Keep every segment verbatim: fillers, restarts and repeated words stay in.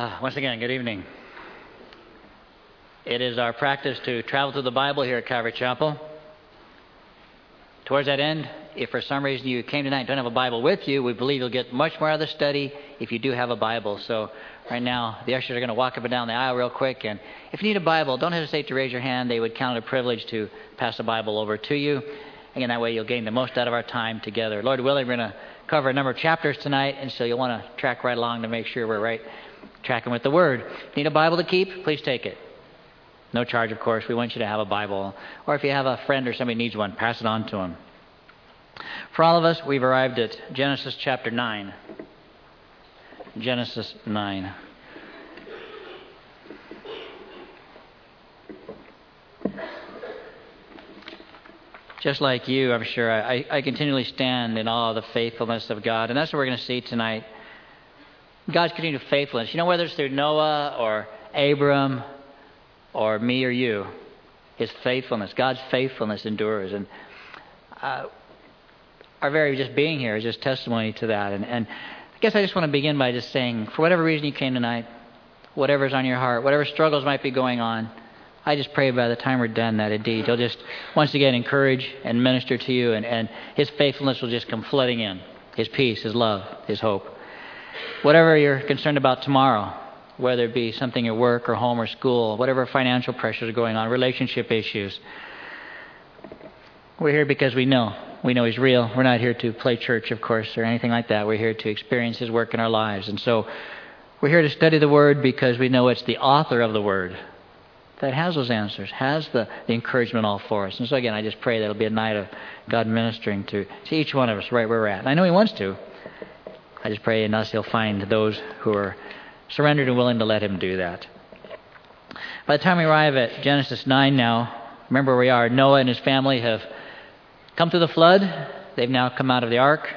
Uh, once again, good evening. It is our practice to travel through the Bible here at Calvary Chapel. Towards that end, if for some reason you came tonight and don't have a Bible with you, we believe you'll get much more out of the study if you do have a Bible. So right now, the ushers are going to walk up and down the aisle real quick. And if you need a Bible, don't hesitate to raise your hand. They would count it a privilege to pass the Bible over to you. Again, that way you'll gain the most out of our time together. Lord willing, we're going to cover a number of chapters tonight, and so you'll want to track right along to make sure we're right tracking with the Word. Need a Bible to keep? Please take it. No charge, of course. We want you to have a Bible. Or if you have a friend or somebody needs one, pass it on to them. For all of us, we've arrived at Genesis chapter nine. Genesis nine. Just like you, I'm sure, I, I continually stand in awe of the faithfulness of God. And that's what we're going to see tonight. God's continued faithfulness. You know, whether it's through Noah or Abram or me or you, His faithfulness, God's faithfulness endures. And uh, our very just being here is just testimony to that. And, and I guess I just want to begin by just saying, for whatever reason you came tonight, whatever's on your heart, whatever struggles might be going on, I just pray by the time we're done that indeed He'll just once again encourage and minister to you, and, and His faithfulness will just come flooding in. His peace, His love, His hope. Whatever you're concerned about tomorrow, whether it be something at work or home or school, whatever financial pressures are going on, relationship issues, we're here because we know. We know He's real. We're not here to play church, of course, or anything like that. We're here to experience His work in our lives. And so we're here to study the Word because we know it's the author of the Word that has those answers, has the, the encouragement all for us. And so again, I just pray that it'll be a night of God ministering to, to each one of us right where we're at. And I know He wants to. I just pray in us He'll find those who are surrendered and willing to let Him do that. By the time we arrive at Genesis nine now, remember where we are. Noah and his family have come through the flood. They've now come out of the ark.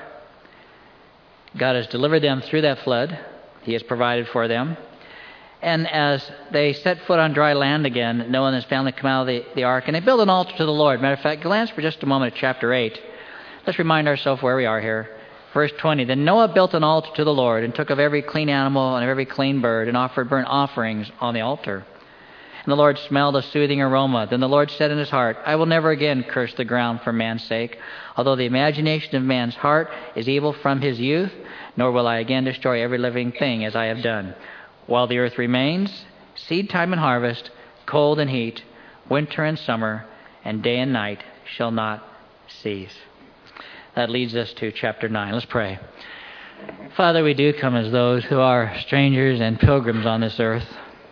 God has delivered them through that flood. He has provided for them. And as they set foot on dry land again, Noah and his family come out of the, the ark, and they build an altar to the Lord. Matter of fact, glance for just a moment at chapter eight. Let's remind ourselves where we are here. Verse twenty, Then Noah built an altar to the Lord, and took of every clean animal and of every clean bird, and offered burnt offerings on the altar. And the Lord smelled a soothing aroma. Then the Lord said in His heart, I will never again curse the ground for man's sake, although the imagination of man's heart is evil from his youth, nor will I again destroy every living thing as I have done. While the earth remains, seed time and harvest, cold and heat, winter and summer, and day and night shall not cease. That leads us to chapter nine. Let's pray. Father, we do come as those who are strangers and pilgrims on this earth.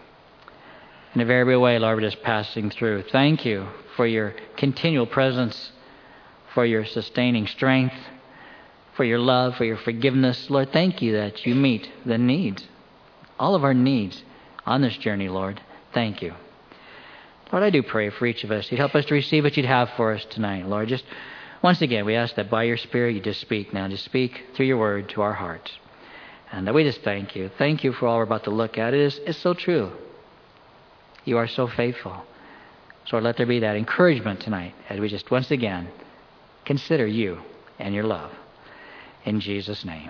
In a very real way, Lord, we're just passing through. Thank You for Your continual presence, for Your sustaining strength, for Your love, for Your forgiveness. Lord, thank You that You meet the needs, all of our needs on this journey, Lord. Thank You. Lord, I do pray for each of us. You'd help us to receive what You'd have for us tonight, Lord. Just once again, we ask that by Your Spirit, You just speak now. Just speak through Your Word to our hearts. And that we just thank You. Thank You for all we're about to look at. It is it's so true. You are so faithful. So let there be that encouragement tonight as we just once again consider You and Your love. In Jesus' name.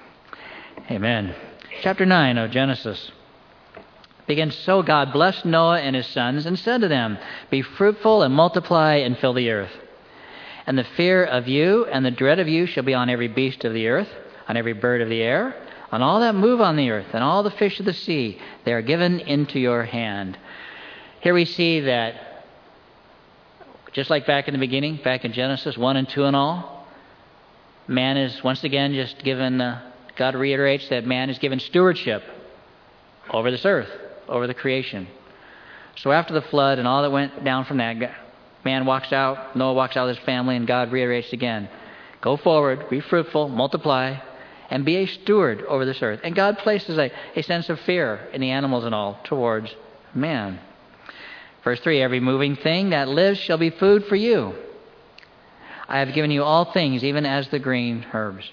Amen. Chapter nine of Genesis begins, So God blessed Noah and his sons and said to them, Be fruitful and multiply and fill the earth. And the fear of you and the dread of you shall be on every beast of the earth, on every bird of the air, on all that move on the earth, and all the fish of the sea. They are given into your hand. Here we see that, just like back in the beginning, back in Genesis one and two and all, man is once again just given, uh, God reiterates that man is given stewardship over this earth, over the creation. So after the flood and all that went down from that, man walks out, Noah walks out with his family, and God reiterates again, Go forward, be fruitful, multiply, and be a steward over this earth. And God places a, a sense of fear in the animals and all towards man. Verse three, Every moving thing that lives shall be food for you. I have given you all things, even as the green herbs.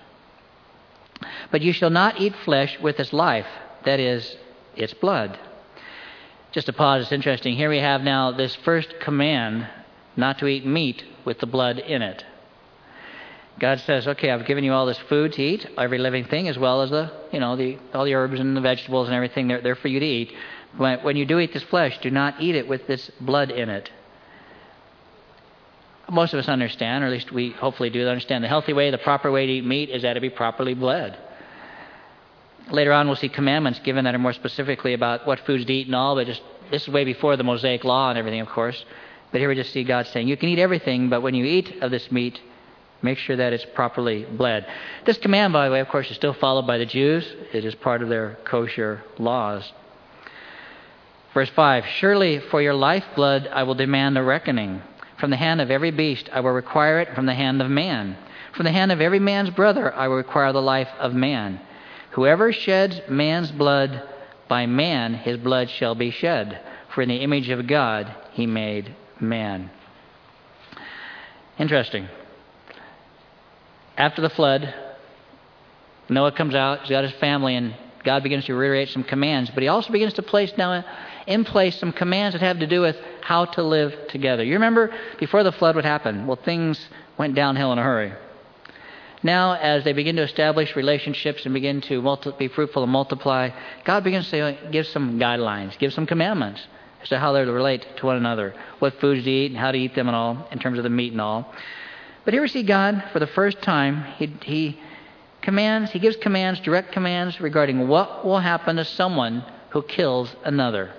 But you shall not eat flesh with its life, that is, its blood. Just to pause, it's interesting. Here we have now this first command not to eat meat with the blood in it. God says, okay, I've given you all this food to eat, every living thing, as well as the, you know, the all the herbs and the vegetables and everything. They're, they're for you to eat. When, when you do eat this flesh, do not eat it with this blood in it. Most of us understand, or at least we hopefully do understand, the healthy way, the proper way to eat meat is that it be properly bled. Later on, we'll see commandments given that are more specifically about what foods to eat and all, but just this is way before the Mosaic law and everything, of course. But here we just see God saying, you can eat everything, but when you eat of this meat, make sure that it's properly bled. This command, by the way, of course, is still followed by the Jews. It is part of their kosher laws. Verse five, surely for your lifeblood I will demand a reckoning. From the hand of every beast I will require it, from the hand of man. From the hand of every man's brother I will require the life of man. Whoever sheds man's blood, by man his blood shall be shed. For in the image of God he made man. Interesting. After the flood, Noah comes out, he's got his family, and God begins to reiterate some commands. But he also begins to place now in place some commands that have to do with how to live together. You remember, before the flood, what happened? Well, things went downhill in a hurry. Now, as they begin to establish relationships and begin to multi- be fruitful and multiply, God begins to give some guidelines, give some commandments as to how they're to relate to one another, what foods to eat and how to eat them and all, in terms of the meat and all. But here we see God, for the first time, he, he commands, he gives commands, direct commands regarding what will happen to someone who kills another.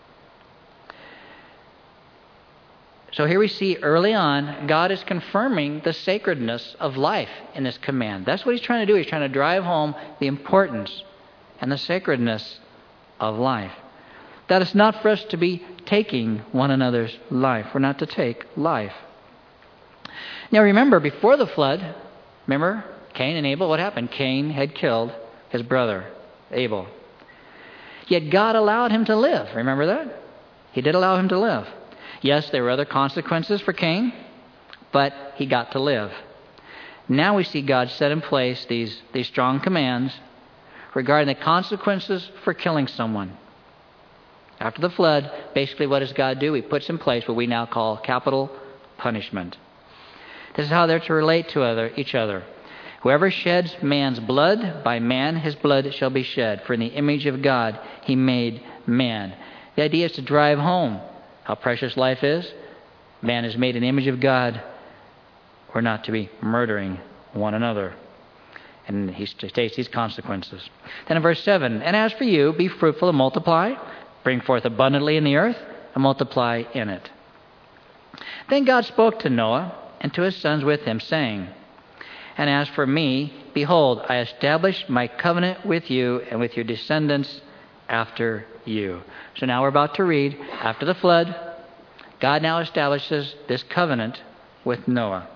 So here we see early on, God is confirming the sacredness of life in this command. That's what he's trying to do. He's trying to drive home the importance and the sacredness of life. That it's not for us to be taking one another's life. We're not to take life. Now remember, before the flood, remember Cain and Abel, what happened? Cain had killed his brother, Abel. Yet God allowed him to live. Remember that? He did allow him to live. Yes, there were other consequences for Cain, but he got to live. Now we see God set in place these, these strong commands regarding the consequences for killing someone. After the flood, basically what does God do? He puts in place what we now call capital punishment. This is how they're to relate to other, each other. Whoever sheds man's blood, by man his blood shall be shed. For in the image of God he made man. The idea is to drive home how precious life is. Man is made in the image of God. We're not to be murdering one another. And he states these consequences. Then in verse seven, and as for you, be fruitful and multiply, bring forth abundantly in the earth, and multiply in it. Then God spoke to Noah and to his sons with him, saying, and as for me, behold, I establish my covenant with you and with your descendants after you. So now we're about to read, after the flood, God now establishes this covenant with Noah.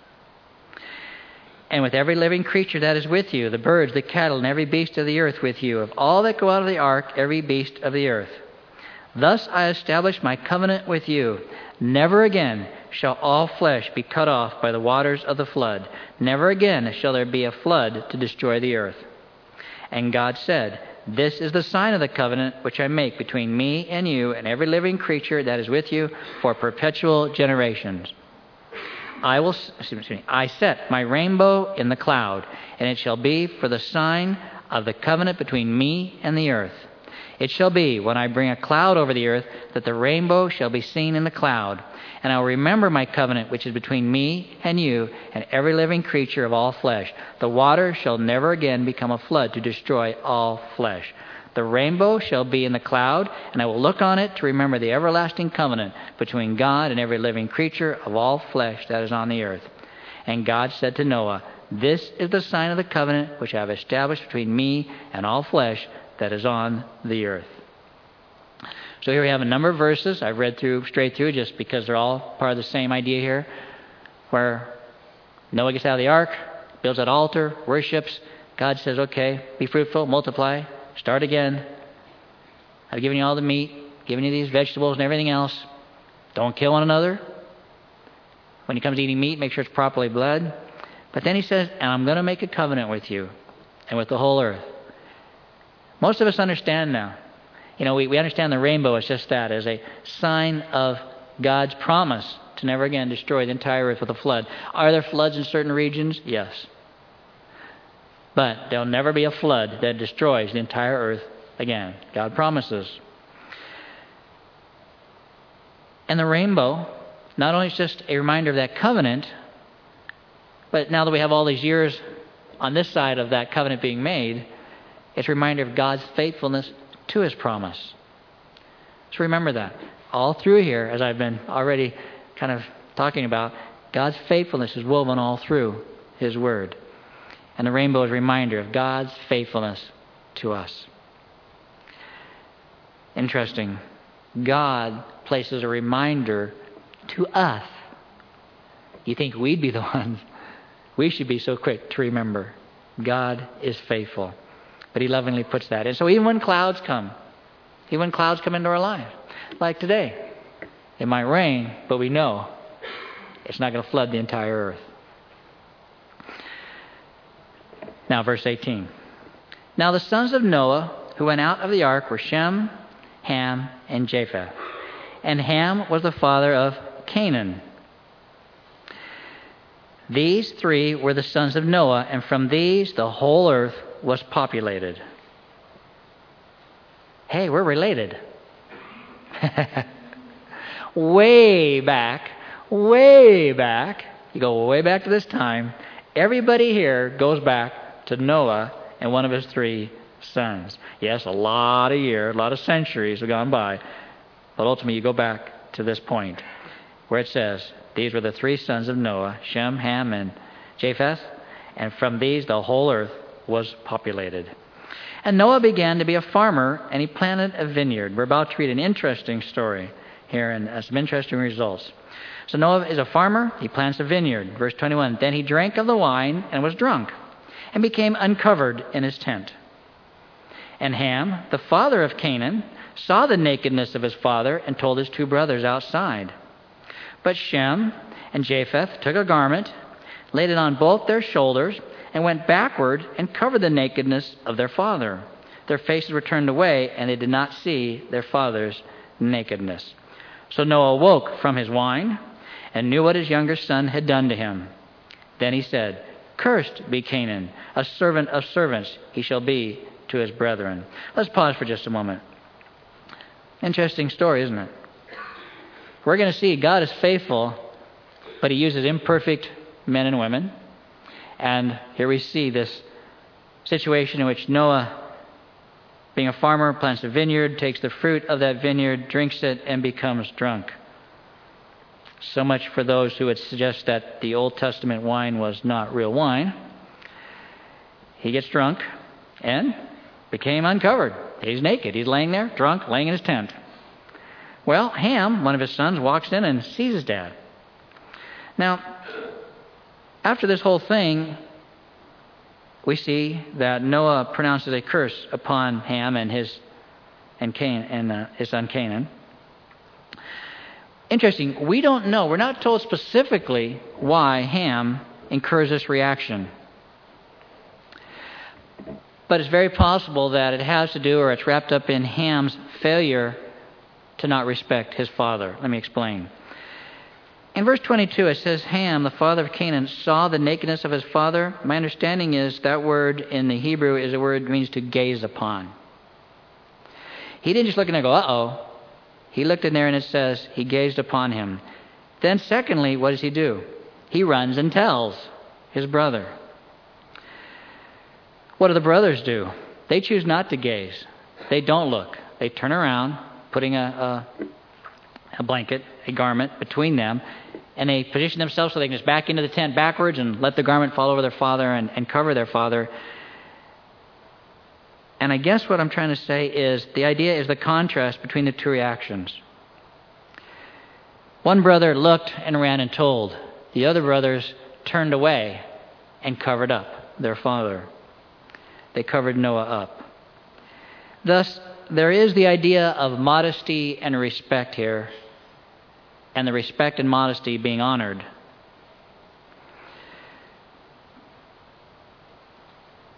And with every living creature that is with you, the birds, the cattle, and every beast of the earth with you, of all that go out of the ark, every beast of the earth. Thus I establish my covenant with you. Never again shall all flesh be cut off by the waters of the flood. Never again shall there be a flood to destroy the earth. And God said, this is the sign of the covenant which I make between me and you and every living creature that is with you for perpetual generations. I will, excuse me, I set my rainbow in the cloud, and it shall be for the sign of the covenant between me and the earth. It shall be, when I bring a cloud over the earth, that the rainbow shall be seen in the cloud. And I will remember my covenant which is between me and you and every living creature of all flesh. The water shall never again become a flood to destroy all flesh. The rainbow shall be in the cloud, and I will look on it to remember the everlasting covenant between God and every living creature of all flesh that is on the earth. And God said to Noah, this is the sign of the covenant which I have established between me and all flesh that is on the earth. So here we have a number of verses I've read through straight through just because they're all part of the same idea here, where Noah gets out of the ark, builds that altar, worships. God says, okay, be fruitful, multiply, start again. I've given you all the meat, given you these vegetables and everything else. Don't kill one another. When it comes to eating meat, make sure it's properly bled. But then he says, and I'm going to make a covenant with you and with the whole earth. Most of us understand now. You know, we, we understand the rainbow as just that, as a sign of God's promise to never again destroy the entire earth with a flood. Are there floods in certain regions? Yes. But there'll never be a flood that destroys the entire earth again. God promises. And the rainbow, not only is just a reminder of that covenant, but now that we have all these years on this side of that covenant being made, it's a reminder of God's faithfulness to His promise. So remember that. All through here, as I've been already kind of talking about, God's faithfulness is woven all through His Word. And the rainbow is a reminder of God's faithfulness to us. Interesting. God places a reminder to us. You think we'd be the ones? We should be so quick to remember. God is faithful. But He lovingly puts that in. So even when clouds come, even when clouds come into our life, like today, it might rain, but we know it's not going to flood the entire earth. Now, verse eighteen. Now the sons of Noah who went out of the ark were Shem, Ham, and Japheth. And Ham was the father of Canaan. These three were the sons of Noah, and from these the whole earth was populated. Hey, we're related. Way back, way back, you go way back to this time, everybody here goes back to Noah and one of his three sons. Yes, a lot of years, a lot of centuries have gone by, but ultimately you go back to this point where it says, these were the three sons of Noah, Shem, Ham, and Japheth, and from these the whole earth was populated. And Noah began to be a farmer, and he planted a vineyard. We're about to read an interesting story here, and uh, some interesting results. So Noah is a farmer, he plants a vineyard. Verse twenty-one, then he drank of the wine and was drunk, and became uncovered in his tent. And Ham, the father of Canaan, saw the nakedness of his father and told his two brothers outside. But Shem and Japheth took a garment, laid it on both their shoulders, and went backward and covered the nakedness of their father. Their faces were turned away, and they did not see their father's nakedness. So Noah awoke from his wine and knew what his younger son had done to him. Then he said, cursed be Canaan, a servant of servants he shall be to his brethren. Let's pause for just a moment. Interesting story, isn't it? We're going to see God is faithful, but He uses imperfect men and women. And here we see this situation in which Noah, being a farmer, plants a vineyard, takes the fruit of that vineyard, drinks it, and becomes drunk. So much for those who would suggest that the Old Testament wine was not real wine. He gets drunk and became uncovered. He's naked. He's laying there, drunk, laying in his tent. Well, Ham, one of his sons, walks in and sees his dad. Now, after this whole thing, we see that Noah pronounces a curse upon Ham and his and Cain and uh, his son Canaan. Interesting, we don't know, we're not told specifically why Ham incurs this reaction. But it's very possible that it has to do, or it's wrapped up in Ham's failure to not respect his father. Let me explain. In verse twenty-two, it says, Ham, the father of Canaan, saw the nakedness of his father. My understanding is that word in the Hebrew is a word that means to gaze upon. He didn't just look in there and go, uh-oh. He looked in there and it says he gazed upon him. Then secondly, what does he do? He runs and tells his brother. What do the brothers do? They choose not to gaze. They don't look. They turn around, putting a, a, a blanket, a garment between them, and they position themselves so they can just back into the tent backwards and let the garment fall over their father and, and cover their father. And I guess what I'm trying to say is the idea is the contrast between the two reactions. One brother looked and ran and told. The other brothers turned away and covered up their father. They covered Noah up. Thus, there is the idea of modesty and respect here, and the respect and modesty being honored.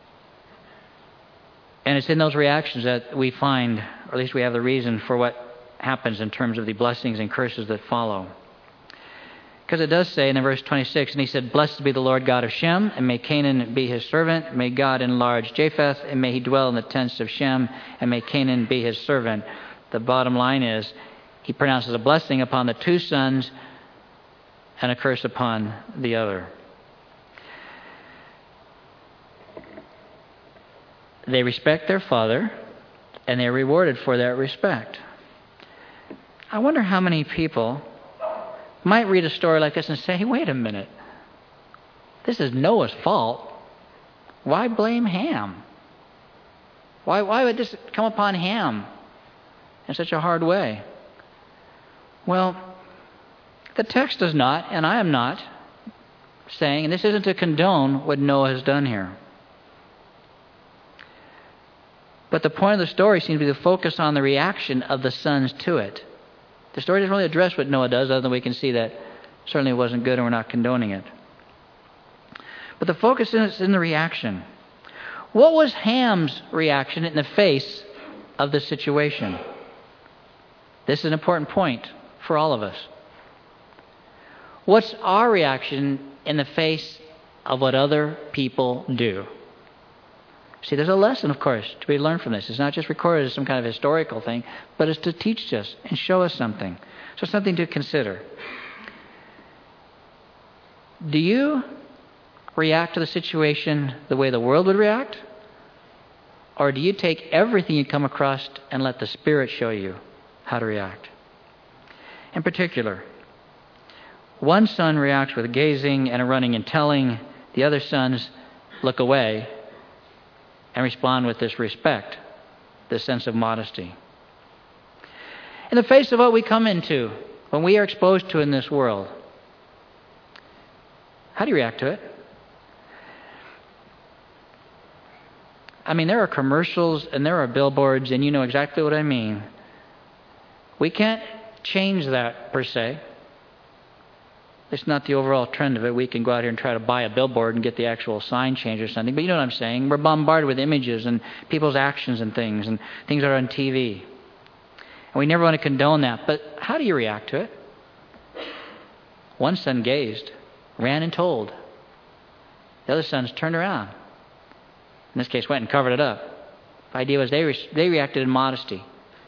And it's in those reactions that we find, or at least we have the reason for what happens in terms of the blessings and curses that follow. Because it does say in verse twenty-six, and he said, "Blessed be the Lord God of Shem, and may Canaan be his servant. May God enlarge Japheth, and may he dwell in the tents of Shem, and may Canaan be his servant." The bottom line is, he pronounces a blessing upon the two sons and a curse upon the other. They respect their father, and they're rewarded for that respect. I wonder how many people might read a story like this and say, hey, wait a minute. This is Noah's fault. Why blame Ham? Why, why would this come upon Ham in such a hard way? Well, the text does not, and I am not saying, and this isn't to condone what Noah has done here. But the point of the story seems to be to focus on the reaction of the sons to it. The story doesn't really address what Noah does, other than we can see that certainly it wasn't good and we're not condoning it. But the focus is in the reaction. What was Ham's reaction in the face of the situation? This is an important point for all of us. What's our reaction in the face of what other people do? See, there's a lesson, of course, to be learned from this. It's not just recorded as some kind of historical thing, but it's to teach us and show us something. So something to consider. Do you react to the situation the way the world would react? Or do you take everything you come across and let the Spirit show you how to react? In particular, one son reacts with gazing and a running and telling. The other sons look away and respond with this respect, this sense of modesty. In the face of what we come into, when we are exposed to in this world, how do you react to it? I mean, there are commercials and there are billboards, and you know exactly what I mean. We can't change that per se. It's not the overall trend of it. We can go out here and try to buy a billboard and get the actual sign changed or something. But you know what I'm saying. We're bombarded with images and people's actions and things, and things that are on T V. And we never want to condone that. But how do you react to it? One son gazed, ran and told. The other sons turned around. In this case, went and covered it up. The idea was they, re- they reacted in modesty.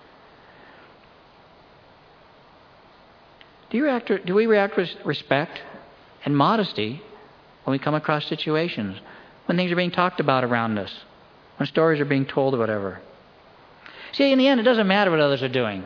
Do you react? Do we react with respect and modesty when we come across situations, when things are being talked about around us, when stories are being told or whatever? See, in the end, it doesn't matter what others are doing.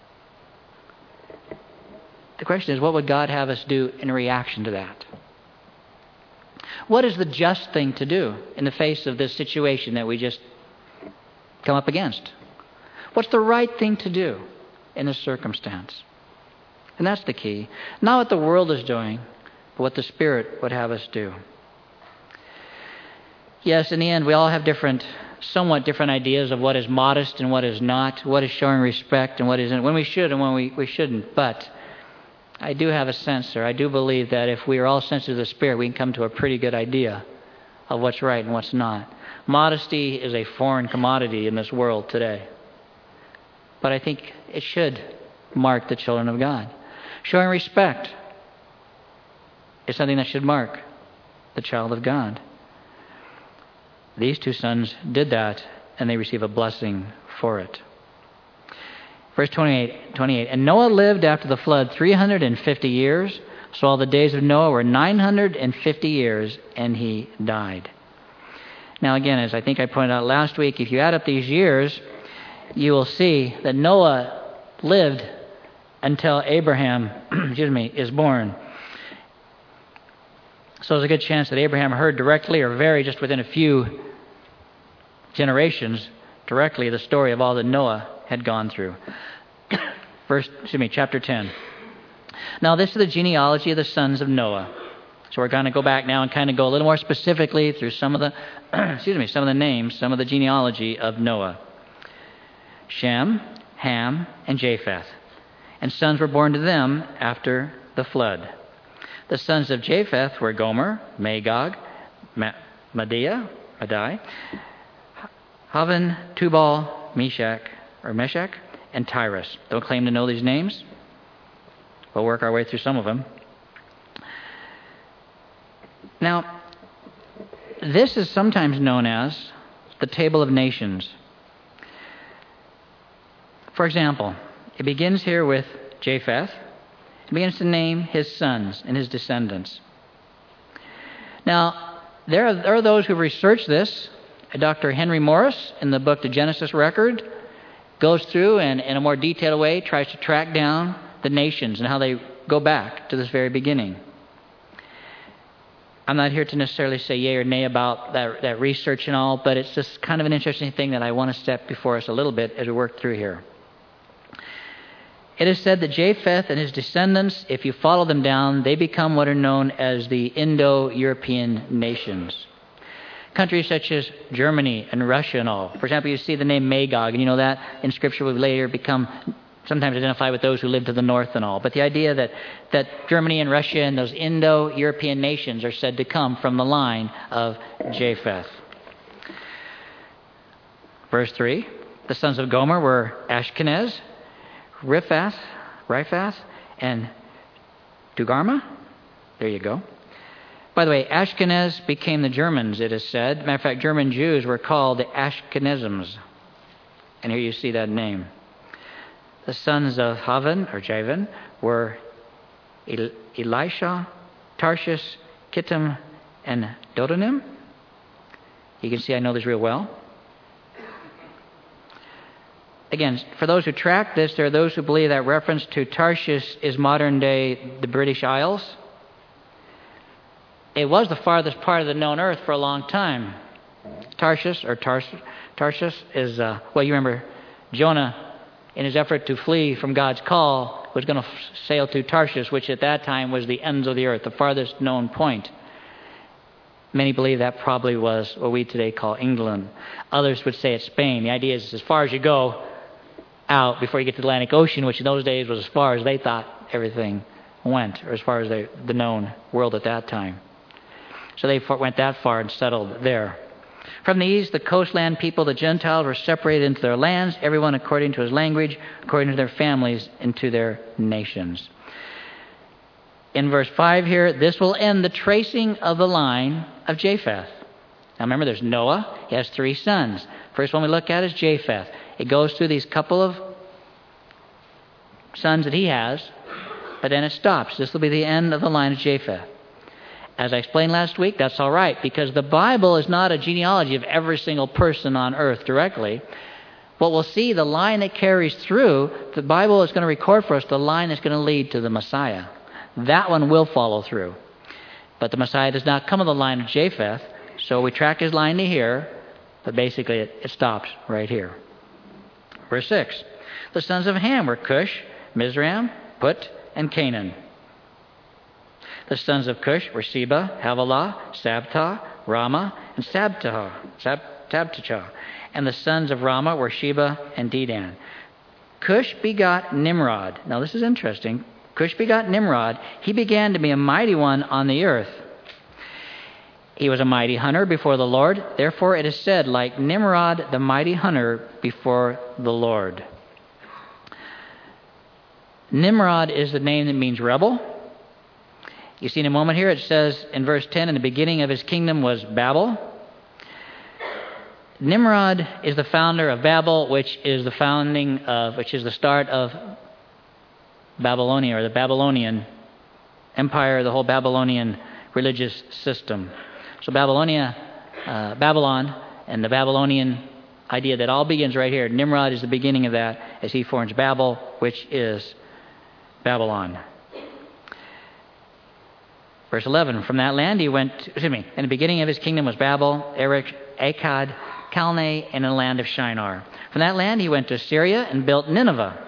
The question is, what would God have us do in reaction to that? What is the just thing to do in the face of this situation that we just come up against? What's the right thing to do in this circumstance? And that's the key. Not what the world is doing, but what the Spirit would have us do. Yes, in the end, we all have different, somewhat different ideas of what is modest and what is not, what is showing respect and what isn't, when we should and when we, we shouldn't. But I do have a sense, or I do believe that if we are all sensitive to the Spirit, we can come to a pretty good idea of what's right and what's not. Modesty is a foreign commodity in this world today. But I think it should mark the children of God. Showing respect is something that should mark the child of God. These two sons did that, and they receive a blessing for it. Verse twenty-eight, twenty-eight, and Noah lived after the flood three hundred fifty years. So all the days of Noah were nine hundred fifty years, and he died. Now again, as I think I pointed out last week, if you add up these years, you will see that Noah lived until Abraham, excuse me, is born. So there's a good chance that Abraham heard directly or very just within a few generations directly the story of all that Noah had gone through. Verse, excuse me, chapter ten. Now this is the genealogy of the sons of Noah. So we're going to go back now and kind of go a little more specifically through some of the, excuse me, some of the names, some of the genealogy of Noah. Shem, Ham, and Japheth. And sons were born to them after the flood. The sons of Japheth were Gomer, Magog, Ma- Medea, Madai, Havan, Tubal, Meshach, or Meshach, and Tyrus. Don't claim to know these names. We'll work our way through some of them. Now, this is sometimes known as the Table of Nations. For example, it begins here with Japheth. It begins to name his sons and his descendants. Now, there are, there are those who research this. Doctor Henry Morris, in the book The Genesis Record, goes through and in a more detailed way tries to track down the nations and how they go back to this very beginning. I'm not here to necessarily say yay or nay about that, that research and all, but it's just kind of an interesting thing that I want to step before us a little bit as we work through here. It is said that Japheth and his descendants, if you follow them down, they become what are known as the Indo-European nations. Countries such as Germany and Russia and all. For example, you see the name Magog, and you know that in Scripture will later become sometimes identified with those who live to the north and all. But the idea that, that Germany and Russia and those Indo-European nations are said to come from the line of Japheth. Verse three, the sons of Gomer were Ashkenaz, Riphath, Riphath, and Dugarma. There you go. By the way, Ashkenaz became the Germans, it is said. Matter of fact, German Jews were called the Ashkenazim. And here you see that name. The sons of Havan, or Javan, were El- Elisha, Tarshish, Kittim, and Dodanim. You can see I know this real well. Again, for those who track this, there are those who believe that reference to Tarshish is modern-day the British Isles. It was the farthest part of the known earth for a long time. Tarshish, or Tars- Tarshish, is, uh, well, you remember Jonah, in his effort to flee from God's call, was going to f- sail to Tarshish, which at that time was the ends of the earth, the farthest known point. Many believe that probably was what we today call England. Others would say it's Spain. The idea is as far as you go out before you get to the Atlantic Ocean, which in those days was as far as they thought everything went, or as far as they, the known world at that time. So they went that far and settled there. From the east, the coastland people, the Gentiles, were separated into their lands, everyone according to his language, according to their families, into their nations. In verse five here, this will end the tracing of the line of Japheth. Now remember, there's Noah. He has three sons. First one we look at is Japheth. It goes through these couple of sons that he has, but then it stops. This will be the end of the line of Japheth. As I explained last week, that's all right, because the Bible is not a genealogy of every single person on earth directly. But we'll see the line that carries through, the Bible is going to record for us the line that's going to lead to the Messiah. That one will follow through. But the Messiah does not come of the line of Japheth, so we track his line to here, but basically it, it stops right here. Verse six. The sons of Ham were Cush, Mizraim, Put, and Canaan. The sons of Cush were Sheba, Havilah, Sabtah, Ramah, and Sabtah, Sab, Sabtachah. And the sons of Ramah were Sheba and Dedan. Cush begot Nimrod. Now this is interesting. Cush begot Nimrod. He began to be a mighty one on the earth. He was a mighty hunter before the Lord. Therefore it is said, like Nimrod, the mighty hunter before the Lord. Nimrod is the name that means rebel. You see in a moment here, it says in verse ten, in the beginning of his kingdom was Babel. Nimrod is the founder of Babel, which is the founding of, which is the start of Babylonia, or the Babylonian Empire, the whole Babylonian religious system. So Babylonia, uh, Babylon, and the Babylonian idea that all begins right here. Nimrod is the beginning of that as he forms Babel, which is Babylon. Verse eleven, from that land he went, to, excuse me, in the beginning of his kingdom was Babel, Erech, Akkad, Calneh, and the land of Shinar. From that land he went to Syria and built Nineveh,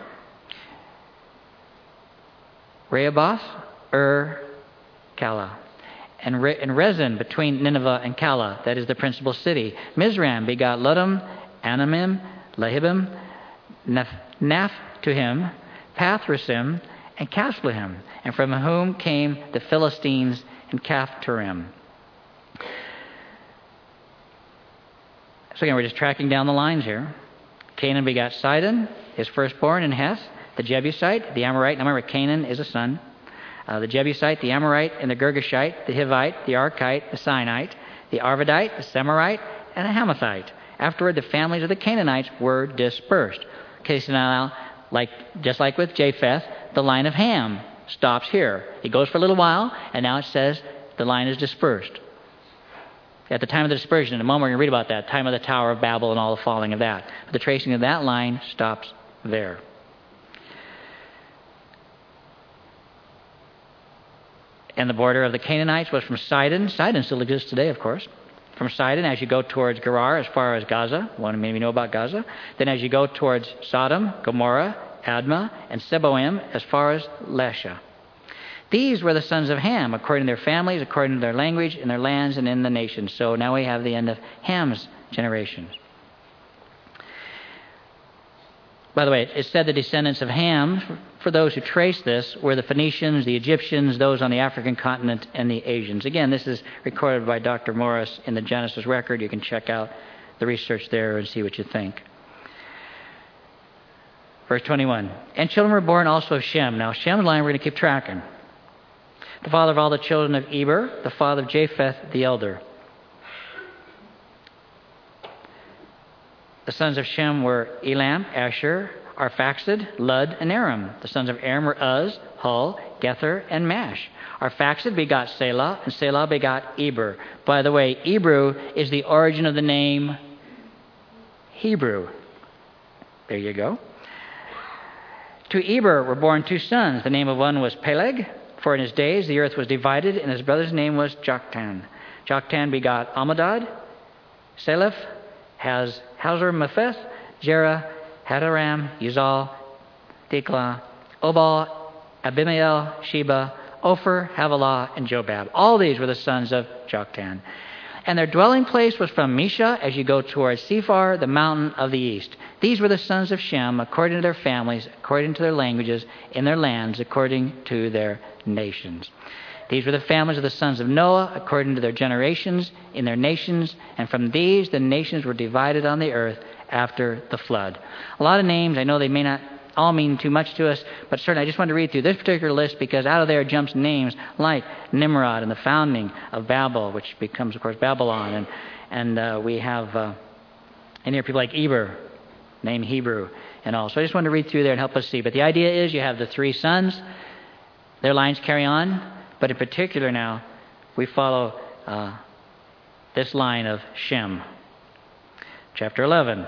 Rehoboth, Ur, Calah, and, Re- and Rezin between Nineveh and Calah, that is the principal city. Mizraim begot Ludum, Anamim, Lahibim, Naphtuhim, Pathrasim, and Casluhim, and from whom came the Philistines and Caphtorim. So again, we're just tracking down the lines here. Canaan begot Sidon, his firstborn, and Heth, the Jebusite, the Amorite. Now remember, Canaan is a son. Uh, the Jebusite, the Amorite, and the Girgashite, the Hivite, the Archite, the Sinite, the Arvadite, the Semirite, and the Hamathite. Afterward, the families of the Canaanites were dispersed. Okay, so now, like just like with Japheth, the line of Ham stops here. It goes for a little while, and now it says the line is dispersed. At the time of the dispersion, in a moment we're going to read about that, time of the Tower of Babel and all the falling of that. But the tracing of that line stops there. And the border of the Canaanites was from Sidon. Sidon still exists today, of course. From Sidon, as you go towards Gerar, as far as Gaza. One maybe know about Gaza. Then as you go towards Sodom, Gomorrah, Admah, and Seboim, as far as Lesha. These were the sons of Ham, according to their families, according to their language, in their lands, and in the nations. So now we have the end of Ham's generations. By the way, it said the descendants of Ham, for those who trace this, were the Phoenicians, the Egyptians, those on the African continent, and the Asians. Again, this is recorded by Doctor Morris in the Genesis record. You can check out the research there and see what you think. Verse twenty-one. And children were born also of Shem. Now, Shem's line we're going to keep tracking. The father of all the children of Eber, the father of Japheth the elder. The sons of Shem were Elam, Asher, Arphaxad, Lud, and Aram. The sons of Aram were Uz, Hul, Gether, and Mash. Arphaxad begot Selah, and Selah begot Eber. By the way, Hebrew is the origin of the name Hebrew. There you go. To Eber were born two sons. The name of one was Peleg, for in his days the earth was divided, and his brother's name was Joktan. Joktan begot Amadad, Seleph, Haz, Hazar Mepheth, Jerah, Hadaram, Uzal, Diklah, Obal, Abimael, Sheba, Ophir, Havilah, and Jobab. All these were the sons of Joktan. And their dwelling place was from Misha as you go towards Sephar, the mountain of the east. These were the sons of Shem, according to their families, according to their languages, in their lands, according to their nations. These were the families of the sons of Noah, according to their generations, in their nations. And from these, the nations were divided on the earth after the flood. A lot of names, I know they may not all mean too much to us, but certainly I just wanted to read through this particular list because out of there jumps names like Nimrod and the founding of Babel, which becomes, of course, Babylon. And and uh, we have uh, in here people like Eber, name Hebrew, and all. So I just wanted to read through there and help us see. But the idea is you have the three sons, their lines carry on, but in particular now we follow uh, this line of Shem. Chapter eleven.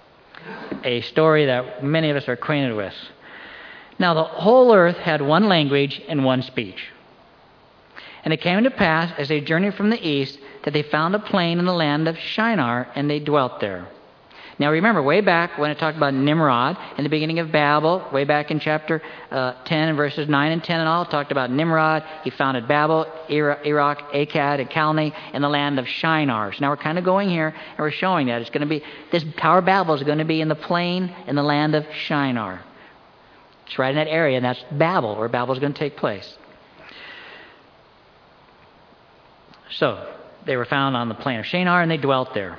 A story that many of us are acquainted with. Now the whole earth had one language and one speech. And it came to pass, as they journeyed from the east, that they found a plain in the land of Shinar, and they dwelt there. Now remember, way back when it talked about Nimrod in the beginning of Babel, way back in chapter uh, ten and verses nine and ten and all, it talked about Nimrod. He founded Babel, Iraq, Akkad, and Calneh in the land of Shinar. So now we're kind of going here and we're showing that it's going to be, this Tower of Babel is going to be in the plain in the land of Shinar. It's right in that area, and that's Babel, where Babel is going to take place. So they were found on the plain of Shinar, and they dwelt there.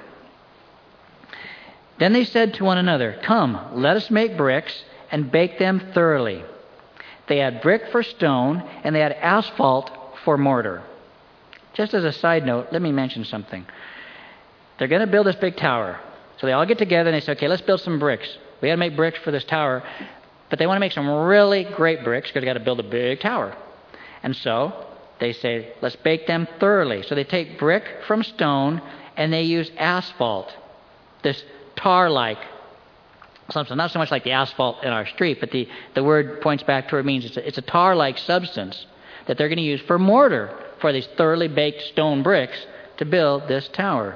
Then they said to one another, "Come, let us make bricks and bake them thoroughly." They had brick for stone, and they had asphalt for mortar. Just as a side note, let me mention something. They're going to build this big tower. So they all get together and they say, okay, let's build some bricks. We got to make bricks for this tower, but they want to make some really great bricks because they got to build a big tower. And so they say, let's bake them thoroughly. So they take brick from stone and they use asphalt, this tar-like substance. Not so much like the asphalt in our street, but the, the word points back to where it means it's a, it's a tar-like substance that they're going to use for mortar for these thoroughly baked stone bricks to build this tower.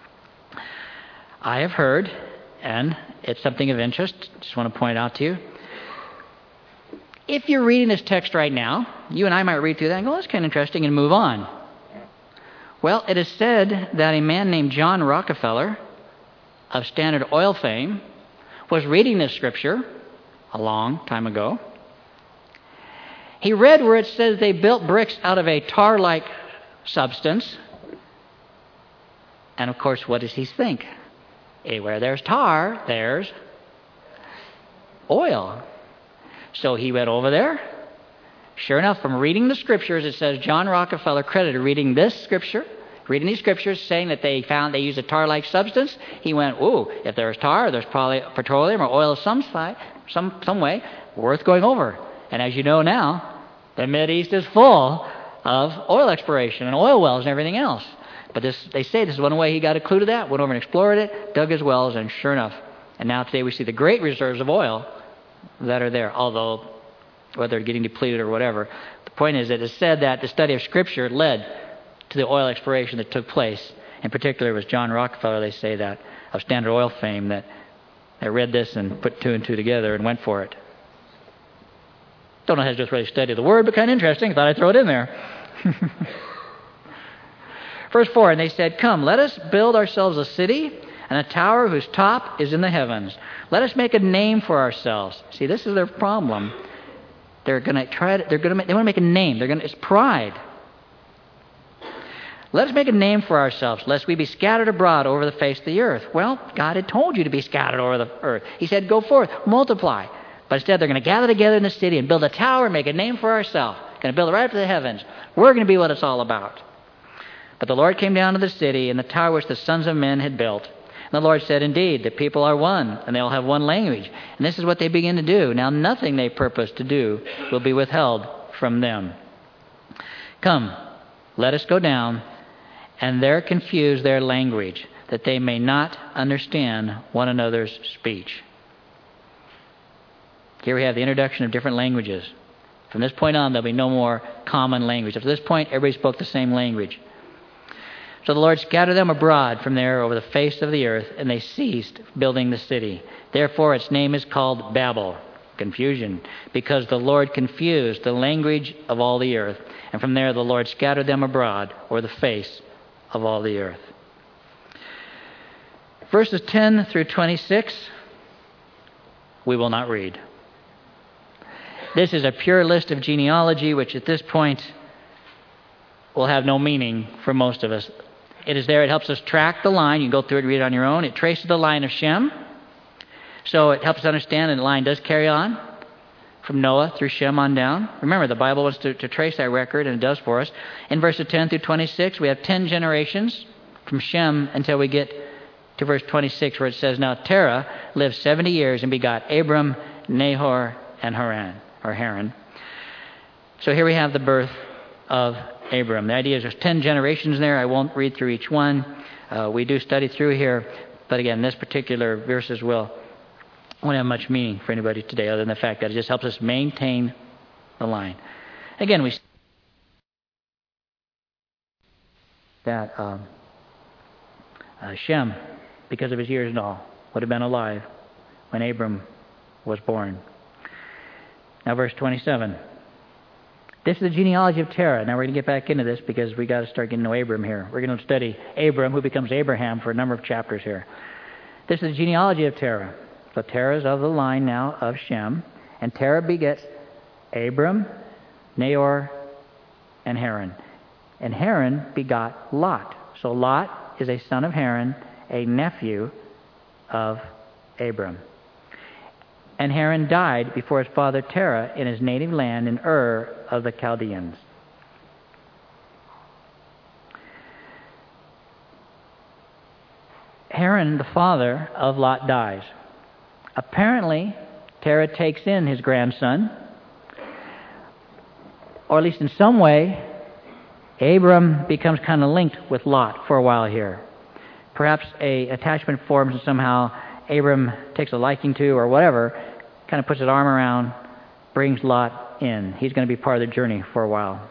I have heard, and it's something of interest, just want to point out to you. If you're reading this text right now, you and I might read through that and go, that's kind of interesting, and move on. Well, it is said that a man named John Rockefeller of Standard Oil fame was reading this scripture a long time ago. He read where it says they built bricks out of a tar-like substance. And of course, what does he think? Hey, where there's tar, there's oil. So he went over there. Sure enough, from reading the scriptures, it says John Rockefeller credited reading this scripture, reading these scriptures, saying that they found they used a tar-like substance. He went, ooh, if there's tar, there's probably petroleum or oil of some side, some some way, worth going over. And as you know now, the Mideast is full of oil exploration and oil wells and everything else. But this, they say this is one way he got a clue to that, went over and explored it, dug his wells, and sure enough. And now today we see the great reserves of oil that are there, although whether they're getting depleted or whatever. The point is that it's said that the study of Scripture led to the oil exploration that took place. In particular, it was John Rockefeller, they say that, of Standard Oil fame, that, that read this and put two and two together and went for it. Don't know how to just really study the Word, but kind of interesting. Thought I'd throw it in there. Verse four, and they said, come, let us build ourselves a city and a tower whose top is in the heavens. Let us make a name for ourselves. See, this is their problem. They're going to try to, they're going to make, they want to make a name. They're going to, it's pride. Let us make a name for ourselves, lest we be scattered abroad over the face of the earth. Well, God had told you to be scattered over the earth. He said, go forth, multiply. But instead, they're going to gather together in the city and build a tower and make a name for ourselves. Going to build it right up to the heavens. We're going to be what it's all about. But the Lord came down to the city and the tower which the sons of men had built. And the Lord said, indeed, the people are one, and they all have one language. And this is what they begin to do. Now nothing they purpose to do will be withheld from them. Come, let us go down, and there confuse their language, that they may not understand one another's speech. Here we have the introduction of different languages. From this point on, there'll be no more common language. Up to this point, everybody spoke the same language. So the Lord scattered them abroad from there over the face of the earth, and they ceased building the city. Therefore its name is called Babel, confusion, because the Lord confused the language of all the earth. And from there the Lord scattered them abroad over the face of all the earth. Verses ten through twenty-six, we will not read. This is a pure list of genealogy, which at this point will have no meaning for most of us. It is there. It helps us track the line. You can go through it and read it on your own. It traces the line of Shem. So it helps us understand that the line does carry on from Noah through Shem on down. Remember, the Bible wants to, to trace that record, and it does for us. In verses ten through twenty-six, we have ten generations from Shem until we get to verse twenty-six, where it says, now Terah lived seventy years and begot Abram, Nahor, and Haran, or Haran. So here we have the birth of Abram. The idea is there's ten generations there. I won't read through each one. Uh, we do study through here, but again, this particular verses will won't have much meaning for anybody today, other than the fact that it just helps us maintain the line. Again, we that um, uh, Shem, because of his years and all, would have been alive when Abram was born. Now, verse twenty-seven. This is the genealogy of Terah. Now we're going to get back into this because we got to start getting to know Abram here. We're going to study Abram, who becomes Abraham, for a number of chapters here. This is the genealogy of Terah. So Terah is of the line now of Shem, and Terah begets Abram, Nahor, and Haran. And Haran begot Lot. So Lot is a son of Haran, a nephew of Abram. And Haran died before his father Terah in his native land in Ur of the Chaldeans. Haran, the father of Lot, dies. Apparently, Terah takes in his grandson, or at least in some way, Abram becomes kind of linked with Lot for a while here. Perhaps a attachment forms and somehow Abram takes a liking to, or whatever, kind of puts his arm around, brings Lot in. He's going to be part of the journey for a while.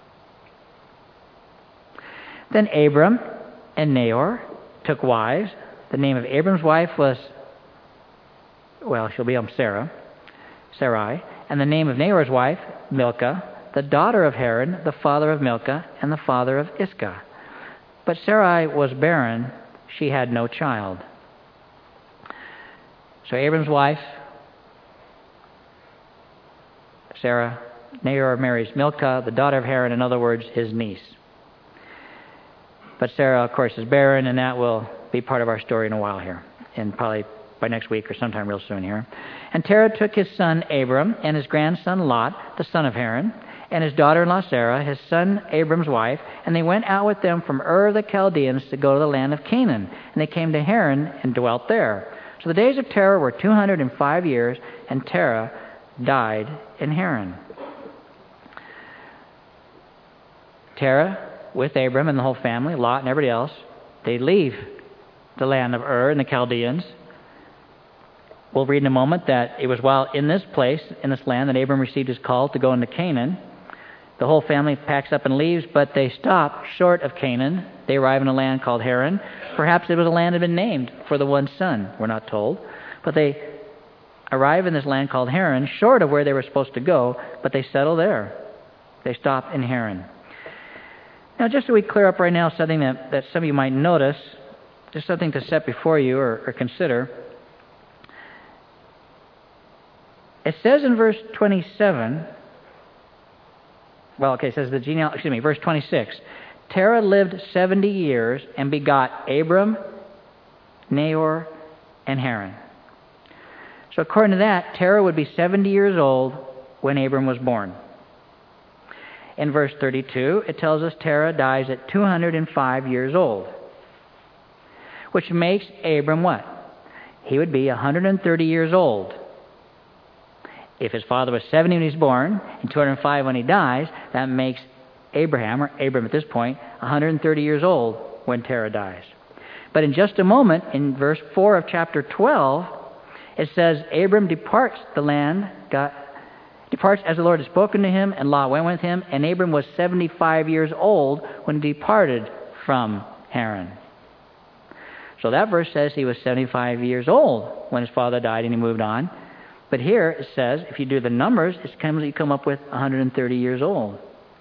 Then Abram and Nahor took wives. The name of Abram's wife was, well, she'll be um, Sarah, Sarai. And the name of Nahor's wife, Milcah, the daughter of Haran, the father of Milcah, and the father of Iscah. But Sarai was barren. She had no child. So Abram's wife, Sarah, Nahor marries Milcah, the daughter of Haran, in other words, his niece. But Sarah, of course, is barren, and that will be part of our story in a while here, in probably by next week or sometime real soon here. And Terah took his son Abram and his grandson Lot, the son of Haran, and his daughter-in-law Sarah, his son Abram's wife, and they went out with them from Ur of the Chaldeans to go to the land of Canaan. And they came to Haran and dwelt there. So the days of Terah were two hundred five years, and Terah died in Haran. Terah, with Abram and the whole family, Lot and everybody else, they leave the land of Ur and the Chaldeans. We'll read in a moment that it was while in this place, in this land, that Abram received his call to go into Canaan. The whole family packs up and leaves, but they stop short of Canaan. They arrive in a land called Haran. Perhaps it was a land that had been named for the one son, we're not told. But they arrive in this land called Haran, short of where they were supposed to go, but they settle there. They stop in Haran. Now, just so we clear up right now something that, that some of you might notice, just something to set before you or, or consider. It says in verse twenty-seven, well, okay, it says the genealogy, excuse me, verse twenty-six, Terah lived seventy years and begot Abram, Nahor, and Haran. So according to that, Terah would be seventy years old when Abram was born. In verse thirty-two, it tells us Terah dies at two hundred five years old, which makes Abram what? He would be one hundred thirty years old. If his father was seventy when he was born and two hundred five when he dies, that makes Abraham, or Abram at this point, one hundred thirty years old when Terah dies. But in just a moment, in verse four of chapter twelve, it says, Abram departs the land, got, departs as the Lord had spoken to him, and Lot went with him, and Abram was seventy-five years old when he departed from Haran. So that verse says he was seventy-five years old when his father died and he moved on. But here it says, if you do the numbers, it comes, you come up with one hundred thirty years old.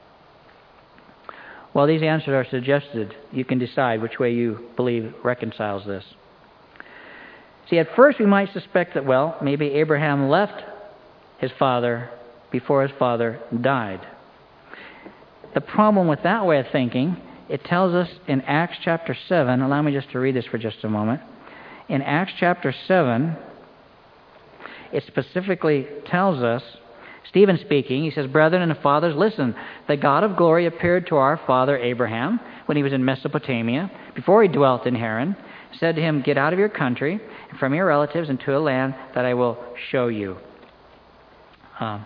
Well, these answers are suggested. You can decide which way you believe reconciles this. See, at first we might suspect that, well, maybe Abraham left his father before his father died. The problem with that way of thinking, it tells us in Acts chapter seven, allow me just to read this for just a moment. In Acts chapter seven, it specifically tells us, Stephen speaking, he says, Brethren and fathers, listen, the God of glory appeared to our father Abraham when he was in Mesopotamia, before he dwelt in Haran, said to him, Get out of your country and from your relatives into a land that I will show you. Um,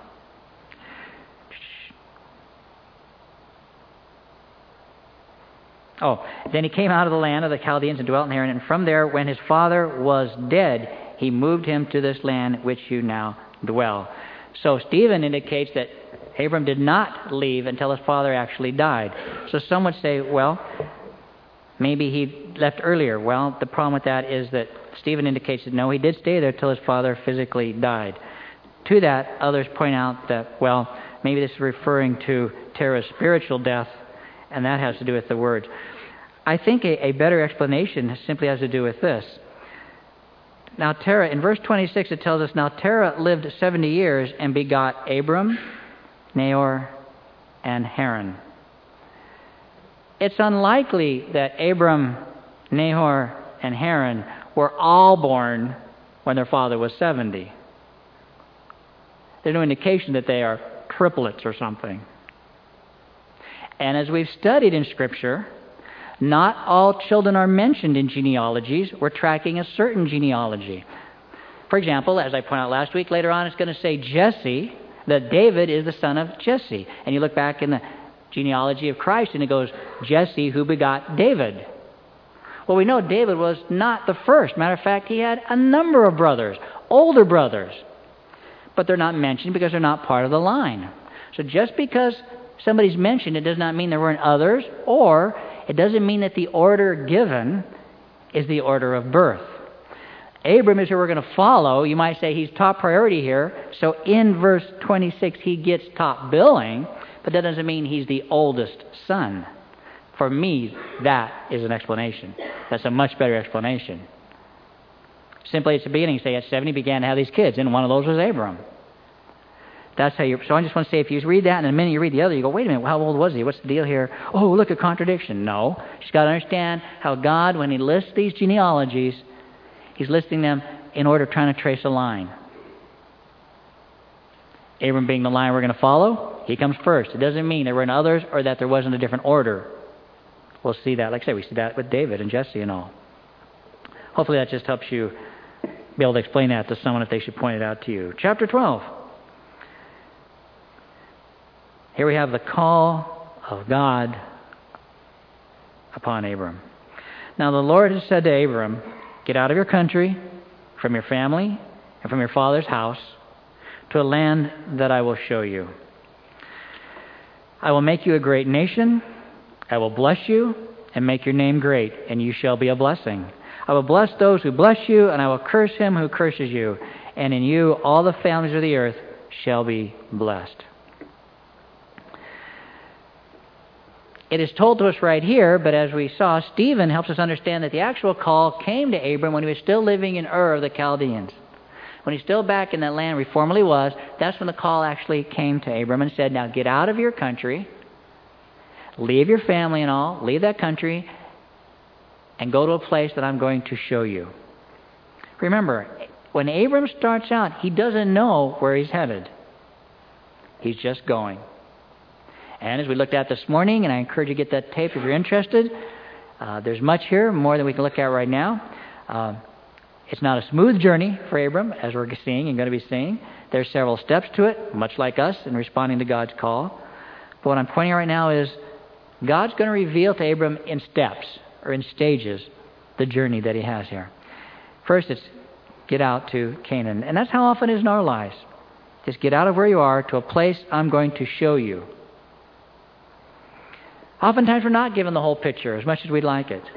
oh, then he came out of the land of the Chaldeans and dwelt in Haran, and from there, when his father was dead, he moved him to this land which you now dwell. So Stephen indicates that Abram did not leave until his father actually died. So some would say, well, maybe he left earlier. Well, the problem with that is that Stephen indicates that no, he did stay there until his father physically died. To that, others point out that, well, maybe this is referring to Terah's spiritual death, and that has to do with the words. I think a, a better explanation simply has to do with this. Now, Terah, in verse twenty-six, it tells us, Now Terah lived seventy years and begot Abram, Nahor, and Haran. It's unlikely that Abram, Nahor, and Haran were all born when their father was seventy. There's no indication that they are triplets or something. And as we've studied in Scripture, not all children are mentioned in genealogies. We're tracking a certain genealogy. For example, as I pointed out last week, later on it's going to say Jesse, that David is the son of Jesse. And you look back in the genealogy of Christ and it goes, Jesse who begot David. Well, we know David was not the first. Matter of fact, he had a number of brothers, older brothers. But they're not mentioned because they're not part of the line. So just because somebody's mentioned, it does not mean there weren't others, or it doesn't mean that the order given is the order of birth. Abram is who we're going to follow. You might say he's top priority here. So in verse twenty-six, he gets top billing, but that doesn't mean he's the oldest son. For me, that is an explanation. That's a much better explanation. Simply at the beginning, say at seventy, he began to have these kids, and one of those was Abram. That's how you. So I just want to say, if you read that, and in a minute you read the other, you go, wait a minute, how old was he? What's the deal here? Oh, look, a contradiction. No. You've got to understand how God, when he lists these genealogies, he's listing them in order of trying to trace a line. Abram being the line we're going to follow, he comes first. It doesn't mean there weren't others or that there wasn't a different order. We'll see that. Like I said, we see that with David and Jesse and all. Hopefully that just helps you be able to explain that to someone if they should point it out to you. Chapter twelve. Here we have the call of God upon Abram. Now the Lord has said to Abram, get out of your country, from your family, and from your father's house, to a land that I will show you. I will make you a great nation. I will bless you and make your name great, and you shall be a blessing. I will bless those who bless you, and I will curse him who curses you. And in you all the families of the earth shall be blessed. It is told to us right here, but as we saw, Stephen helps us understand that the actual call came to Abram when he was still living in Ur of the Chaldeans. When he's still back in that land where he formerly was, that's when the call actually came to Abram and said, now get out of your country, leave your family and all, leave that country, and go to a place that I'm going to show you. Remember, when Abram starts out, he doesn't know where he's headed. He's just going. And as we looked at this morning, and I encourage you to get that tape if you're interested, uh, there's much here, more than we can look at right now. Uh, it's not a smooth journey for Abram, as we're seeing and going to be seeing. There's several steps to it, much like us in responding to God's call. But what I'm pointing out right now is God's going to reveal to Abram in steps, or in stages, the journey that he has here. First, it's get out to Canaan. And that's how often it is in our lives. Just get out of where you are to a place I'm going to show you. Oftentimes we're not given the whole picture as much as we'd like it.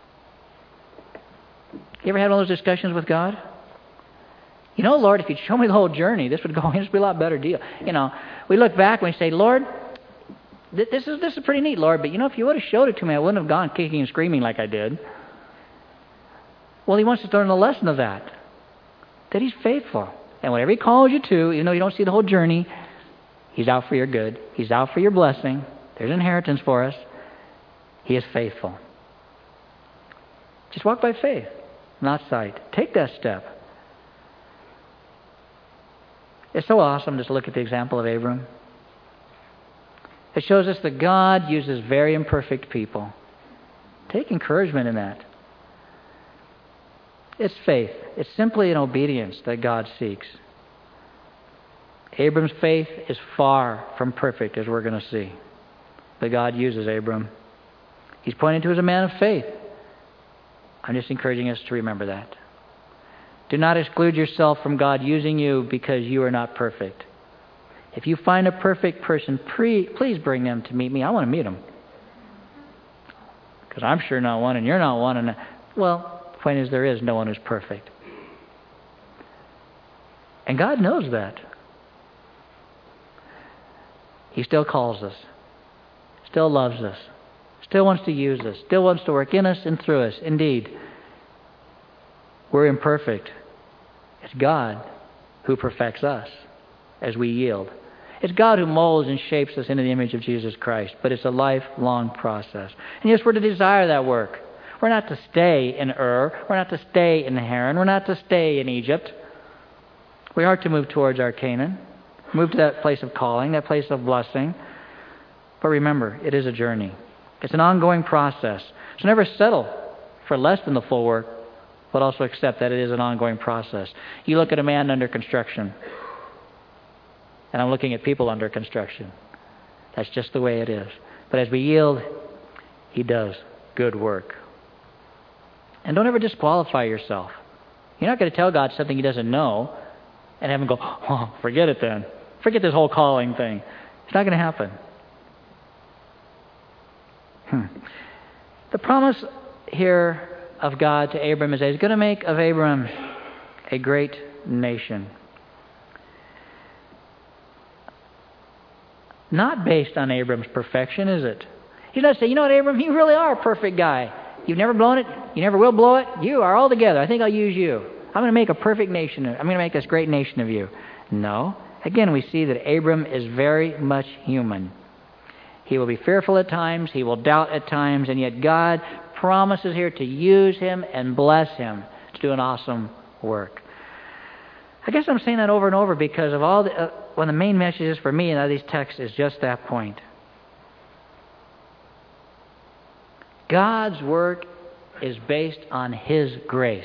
You ever had one of those discussions with God? You know, Lord, if you'd show me the whole journey, this would go, this would be a lot better deal. You know, we look back and we say, Lord, th- this is this is pretty neat, Lord, but you know, if you would have showed it to me, I wouldn't have gone kicking and screaming like I did. Well, he wants us to learn the lesson of that, that he's faithful. And whatever he calls you to, even though you don't see the whole journey, he's out for your good. He's out for your blessing. There's inheritance for us. He is faithful. Just walk by faith, not sight. Take that step. It's so awesome just to look at the example of Abram. It shows us that God uses very imperfect people. Take encouragement in that. It's faith. It's simply an obedience that God seeks. Abram's faith is far from perfect, as we're going to see. But God uses Abram. He's pointing to as a man of faith. I'm just encouraging us to remember that. Do not exclude yourself from God using you because you are not perfect. If you find a perfect person, pre- please bring them to meet me. I want to meet them. Because I'm sure not one and you're not one. And well, the point is there is no one who's perfect. And God knows that. He still calls us. Still loves us, still wants to use us, still wants to work in us and through us. Indeed, we're imperfect. It's God who perfects us as we yield. It's God who molds and shapes us into the image of Jesus Christ, but it's a lifelong process. And yes, we're to desire that work. We're not to stay in Ur. We're not to stay in Haran. We're not to stay in Egypt. We are to move towards our Canaan, move to that place of calling, that place of blessing. But remember, it is a journey. It's an ongoing process. So never settle for less than the full work, but also accept that it is an ongoing process. You look at a man under construction, and I'm looking at people under construction. That's just the way it is. But as we yield, he does good work. And don't ever disqualify yourself. You're not going to tell God something he doesn't know and have him go, oh, forget it then. Forget this whole calling thing. It's not going to happen. Hmm. The promise here of God to Abram is that he's going to make of Abram a great nation. Not based on Abram's perfection, is it? He's not saying, you know what, Abram, you really are a perfect guy. You've never blown it. You never will blow it. You are all together. I think I'll use you. I'm going to make a perfect nation. I'm going to make this great nation of you. No. Again, we see that Abram is very much human. He will be fearful at times. He will doubt at times. And yet God promises here to use him and bless him to do an awesome work. I guess I'm saying that over and over because of all the, uh, one of the main messages for me in all these texts is just that point. God's work is based on His grace.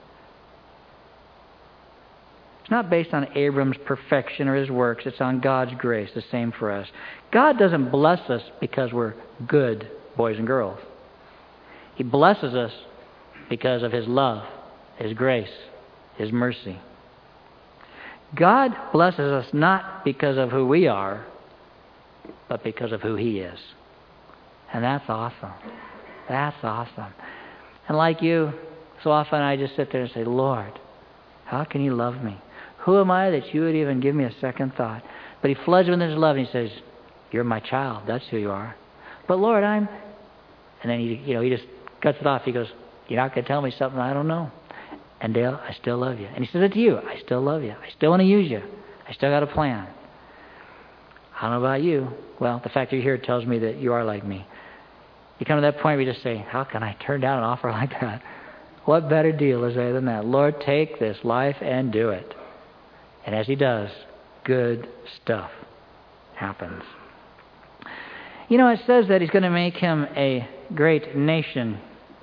It's not based on Abram's perfection or his works. It's on God's grace, the same for us. God doesn't bless us because we're good boys and girls. He blesses us because of His love, His grace, His mercy. God blesses us not because of who we are, but because of who He is. And that's awesome. That's awesome. And like you, so often I just sit there and say, Lord, how can You love me? Who am I that You would even give me a second thought? But He floods with His love and He says, you're my child. That's who you are. But Lord, I'm... And then He, you know, He just cuts it off. He goes, you're not going to tell me something I don't know. And Dale, I still love you. And He says it to you. I still love you. I still want to use you. I still got a plan. I don't know about you. Well, the fact that you're here tells me that you are like me. You come to that point where you just say, how can I turn down an offer like that? What better deal is there than that? Lord, take this life and do it. And as He does, good stuff happens. You know, it says that He's going to make him a great nation,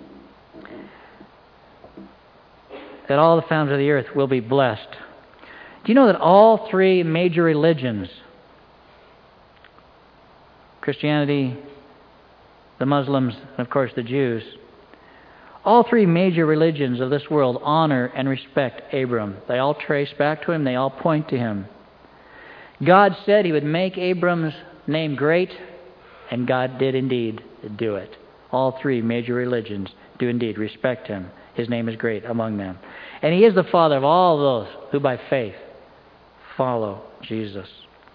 that all the families of the earth will be blessed. Do you know that all three major religions, Christianity, the Muslims, and of course the Jews, all three major religions of this world honor and respect Abram. They all trace back to him. They all point to him. God said He would make Abram's name great, and God did indeed do it. All three major religions do indeed respect him. His name is great among them. And He is the Father of all those who by faith follow Jesus.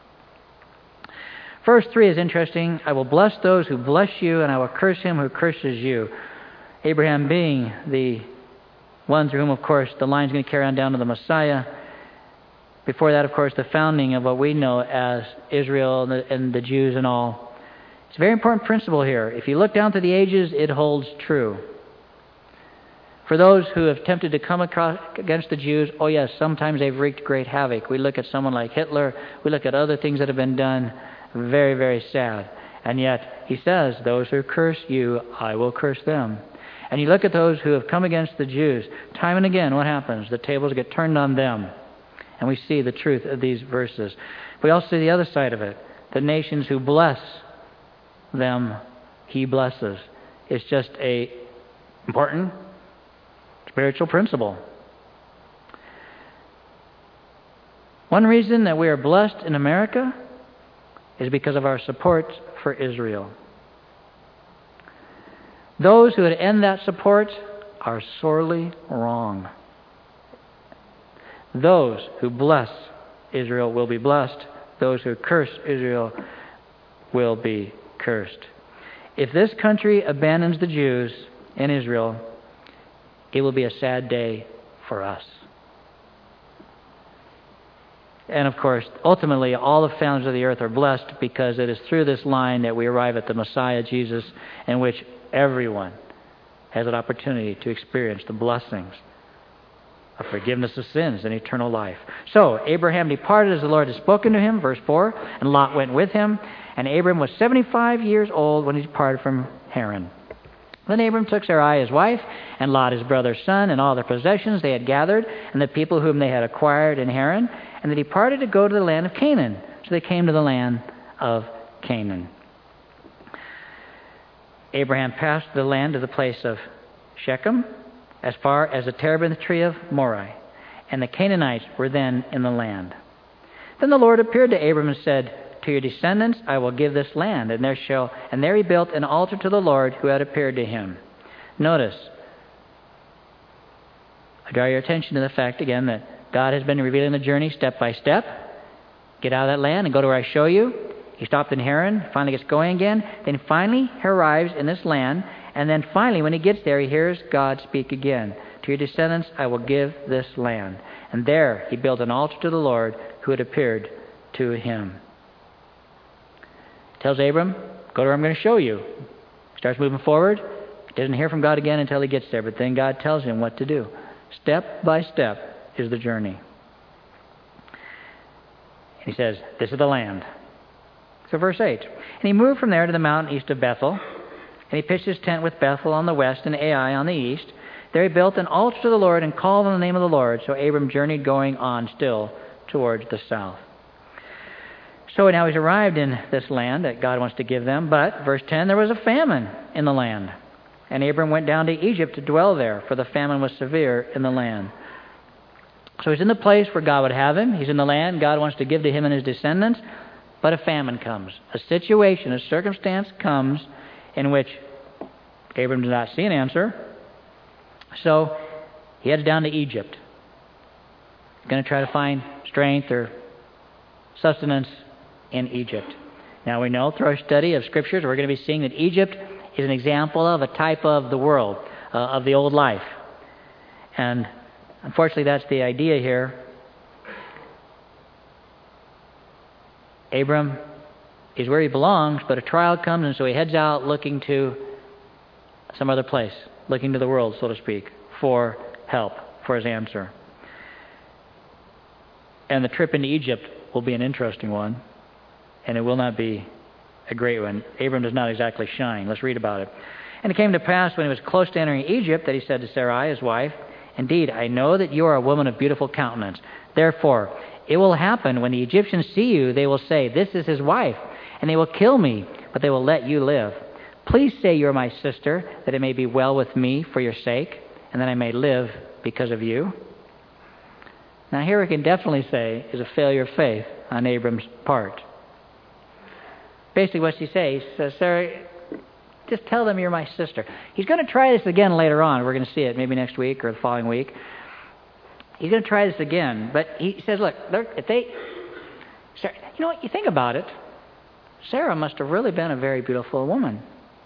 Verse three is interesting. I will bless those who bless you, and I will curse him who curses you. Abraham being the one through whom, of course, the line's going to carry on down to the Messiah. Before that, of course, the founding of what we know as Israel and the, and the Jews and all. It's a very important principle here. If you look down through the ages, it holds true. For those who have attempted to come across against the Jews, oh yes, sometimes they've wreaked great havoc. We look at someone like Hitler. We look at other things that have been done. Very, very sad. And yet, He says, those who curse you, I will curse them. And you look at those who have come against the Jews. Time and again, what happens? The tables get turned on them. And we see the truth of these verses. We also see the other side of it. The nations who bless them, He blesses. It's just a important spiritual principle. One reason that we are blessed in America is because of our support for Israel. Those who would end that support are sorely wrong. Those who bless Israel will be blessed. Those who curse Israel will be cursed. If this country abandons the Jews in Israel, it will be a sad day for us. And of course, ultimately, all the families of the earth are blessed because it is through this line that we arrive at the Messiah, Jesus, in which everyone has an opportunity to experience the blessings of forgiveness of sins and eternal life. So, Abraham departed as the Lord had spoken to him, verse four, and Lot went with him. And Abram was seventy-five years old when he departed from Haran. Then Abram took Sarai his wife, and Lot his brother's son, and all their possessions they had gathered, and the people whom they had acquired in Haran, and they departed to go to the land of Canaan. So they came to the land of Canaan. Abraham passed the land to the place of Shechem, as far as the terebinth tree of Moreh, and the Canaanites were then in the land. Then the Lord appeared to Abram and said, to your descendants I will give this land, and there shall and there he built an altar to the Lord who had appeared to him. Notice, I draw your attention to the fact again that God has been revealing the journey step by step. Get out of that land and go to where I show you. He stopped in Haran, finally gets going again. Then finally he arrives in this land, and then finally when he gets there, he hears God speak again. To your descendants I will give this land. And there he built an altar to the Lord who had appeared to him. Tells Abram, go to where I'm going to show you. Starts moving forward. He doesn't hear from God again until he gets there, but then God tells him what to do. Step by step is the journey. He says, this is the land. So verse eight. And he moved from there to the mountain east of Bethel, and he pitched his tent with Bethel on the west and Ai on the east. There he built an altar to the Lord and called on the name of the Lord. So Abram journeyed going on still towards the south. So now he's arrived in this land that God wants to give them. But, verse ten, there was a famine in the land. And Abram went down to Egypt to dwell there, for the famine was severe in the land. So he's in the place where God would have him. He's in the land God wants to give to him and his descendants. But a famine comes. A situation, a circumstance comes in which Abram does not see an answer. So he heads down to Egypt. He's going to try to find strength or sustenance in Egypt. Now we know through our study of Scriptures, we're going to be seeing that Egypt is an example of a type of the world, uh, of the old life. And unfortunately, that's the idea here. Abram is where he belongs, but a trial comes, and so he heads out looking to some other place, looking to the world, so to speak, for help, for his answer. And the trip into Egypt will be an interesting one, and it will not be a great one. Abram does not exactly shine. Let's read about it. And it came to pass when he was close to entering Egypt that he said to Sarai, his wife, indeed, I know that you are a woman of beautiful countenance. Therefore, it will happen when the Egyptians see you, they will say, this is his wife, and they will kill me, but they will let you live. Please say you are my sister, that it may be well with me for your sake, and that I may live because of you. Now here we can definitely say is a failure of faith on Abram's part. Basically what she says, he says, Sarah, just tell them you're my sister. He's going to try this again later on. We're going to see it maybe next week or the following week. He's going to try this again. But he says, look, if they... Sarah, you know what? You think about it. Sarah must have really been a very beautiful woman.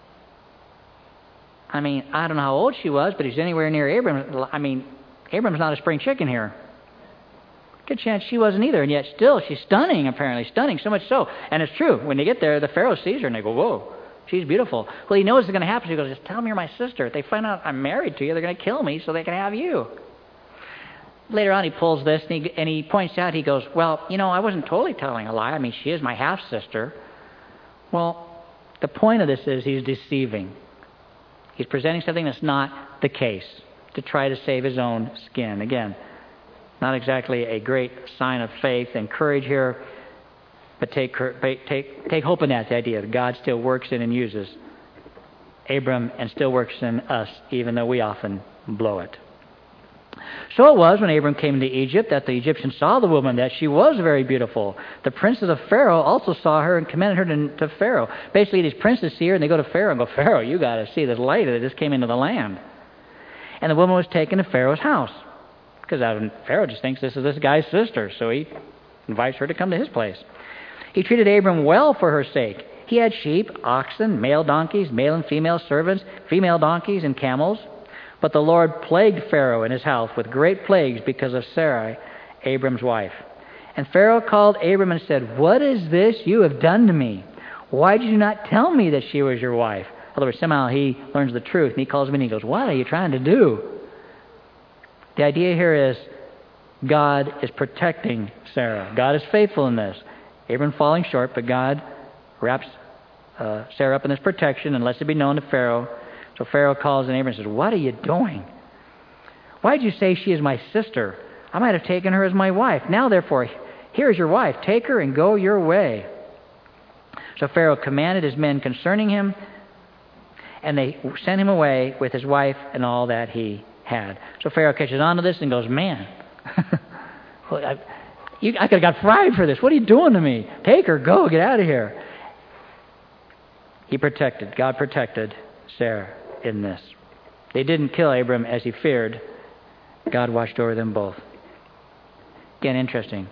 I mean, I don't know how old she was, but if he's anywhere near Abram, I mean, Abram's not a spring chicken here. Good chance she wasn't either, and yet still she's stunning, apparently. Stunning, so much so. And it's true. When they get there, the Pharaoh sees her and they go, whoa, she's beautiful. Well, he knows it's going to happen. He goes, just tell them you're my sister. If they find out I'm married to you, they're going to kill me so they can have you. Later on, he pulls this and he, and he points out, he goes, well, you know, I wasn't totally telling a lie. I mean, she is my half-sister. Well, the point of this is he's deceiving. He's presenting something that's not the case to try to save his own skin. Again, not exactly a great sign of faith and courage here, but take take take hope in that, the idea that God still works in and uses Abram and still works in us, even though we often blow it. So it was when Abram came to Egypt that the Egyptians saw the woman, that she was very beautiful. The princes of Pharaoh also saw her and commended her to, to Pharaoh. Basically, these princes see her and they go to Pharaoh and go, Pharaoh, you got to see this lady that just came into the land. And the woman was taken to Pharaoh's house. Because Pharaoh just thinks this is this guy's sister, so he invites her to come to his place. He treated Abram well for her sake. He had sheep, oxen, male donkeys, male and female servants, female donkeys, and camels. But the Lord plagued Pharaoh and his house with great plagues because of Sarai, Abram's wife. And Pharaoh called Abram and said, what is this you have done to me? Why did you not tell me that she was your wife? In other words, somehow he learns the truth, and he calls him in and he goes, what are you trying to do? The idea here is God is protecting Sarah. God is faithful in this. Abram falling short, but God wraps uh, Sarah up in this protection and lets it be known to Pharaoh. So Pharaoh calls and Abram says, what are you doing? Why did you say she is my sister? I might have taken her as my wife. Now, therefore, here is your wife. Take her and go your way. So Pharaoh commanded his men concerning him, and they sent him away with his wife and all that he had. So Pharaoh catches on to this and goes, man, well, I, you, I could have got fried for this. What are you doing to me? Take her, go, get out of here. He protected, God protected Sarah in this. They didn't kill Abram as he feared. God watched over them both. Again, interesting.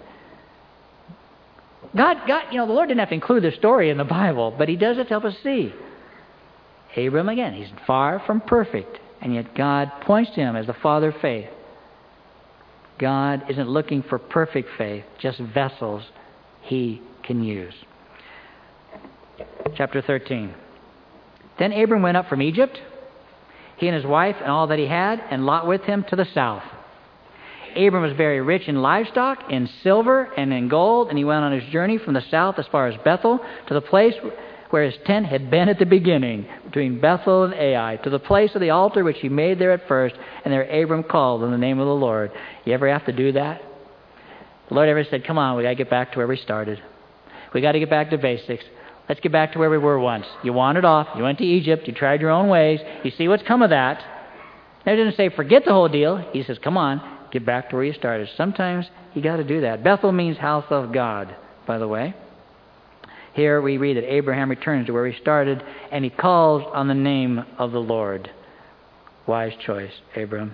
God, God, you know, the Lord didn't have to include this story in the Bible, but he does it to help us see. Abram, again, he's far from perfect, and yet God points to him as the father of faith. God isn't looking for perfect faith, just vessels he can use. Chapter thirteen. Then Abram went up from Egypt, he and his wife and all that he had, and Lot with him to the south. Abram was very rich in livestock, in silver, and in gold, and he went on his journey from the south as far as Bethel, to the place where his tent had been at the beginning, between Bethel and Ai, to the place of the altar which he made there at first, and there Abram called on the name of the Lord. You ever have to do that? The Lord ever said, come on, we got to get back to where we started. We got to get back to basics. Let's get back to where we were once. You wandered off. You went to Egypt. You tried your own ways. You see what's come of that. Now, he didn't say forget the whole deal. He says, come on, get back to where you started. Sometimes you got to do that. Bethel means house of God, by the way. Here we read that Abraham returns to where he started, and he calls on the name of the Lord. Wise choice, Abram.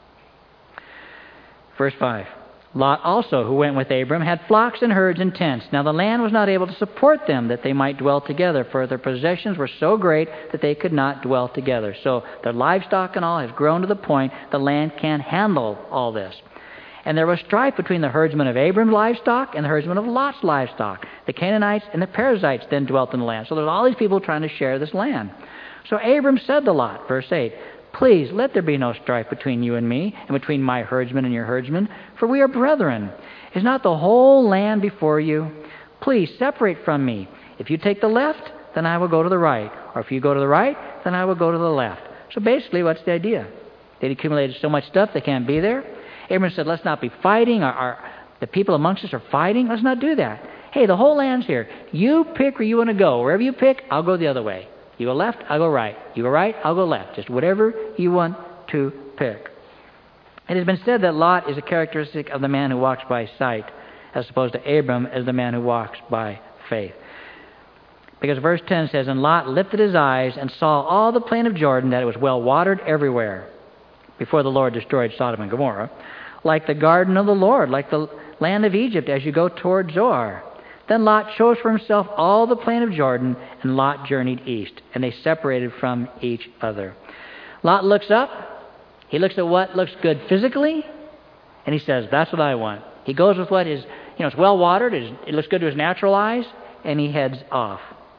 Verse five. Lot also, who went with Abram, had flocks and herds and tents. Now the land was not able to support them, that they might dwell together, for their possessions were so great that they could not dwell together. So their livestock and all has grown to the point the land can't handle all this. And there was strife between the herdsmen of Abram's livestock and the herdsmen of Lot's livestock. The Canaanites and the Perizzites then dwelt in the land. So there's all these people trying to share this land. So Abram said to Lot, verse eight, please let there be no strife between you and me, and between my herdsmen and your herdsmen, for we are brethren. Is not the whole land before you? Please separate from me. If you take the left, then I will go to the right. Or if you go to the right, then I will go to the left. So basically, what's the idea? They'd accumulated so much stuff they can't be there. Abram said, let's not be fighting. Our, our, the people amongst us are fighting. Let's not do that. Hey, the whole land's here. You pick where you want to go. Wherever you pick, I'll go the other way. You go left, I'll go right. You go right, I'll go left. Just whatever you want to pick. It has been said that Lot is a characteristic of the man who walks by sight, as opposed to Abram as the man who walks by faith. Because verse ten says, and Lot lifted his eyes and saw all the plain of Jordan, that it was well watered everywhere, before the Lord destroyed Sodom and Gomorrah, like the garden of the Lord, like the land of Egypt as you go toward Zoar. Then Lot chose for himself all the plain of Jordan, and Lot journeyed east, and they separated from each other. Lot looks up. He looks at what looks good physically, and he says, that's what I want. He goes with what is, you know, it's well watered, it looks good to his natural eyes, and he heads off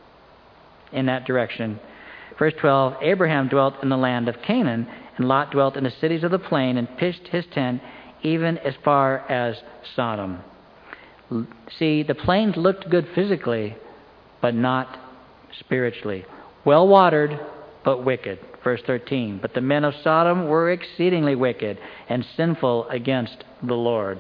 in that direction. Verse twelve, Abraham dwelt in the land of Canaan, and Lot dwelt in the cities of the plain, and pitched his tent even as far as Sodom. See, the plains looked good physically, but not spiritually. Well watered, but wicked. Verse thirteen, but the men of Sodom were exceedingly wicked and sinful against the Lord.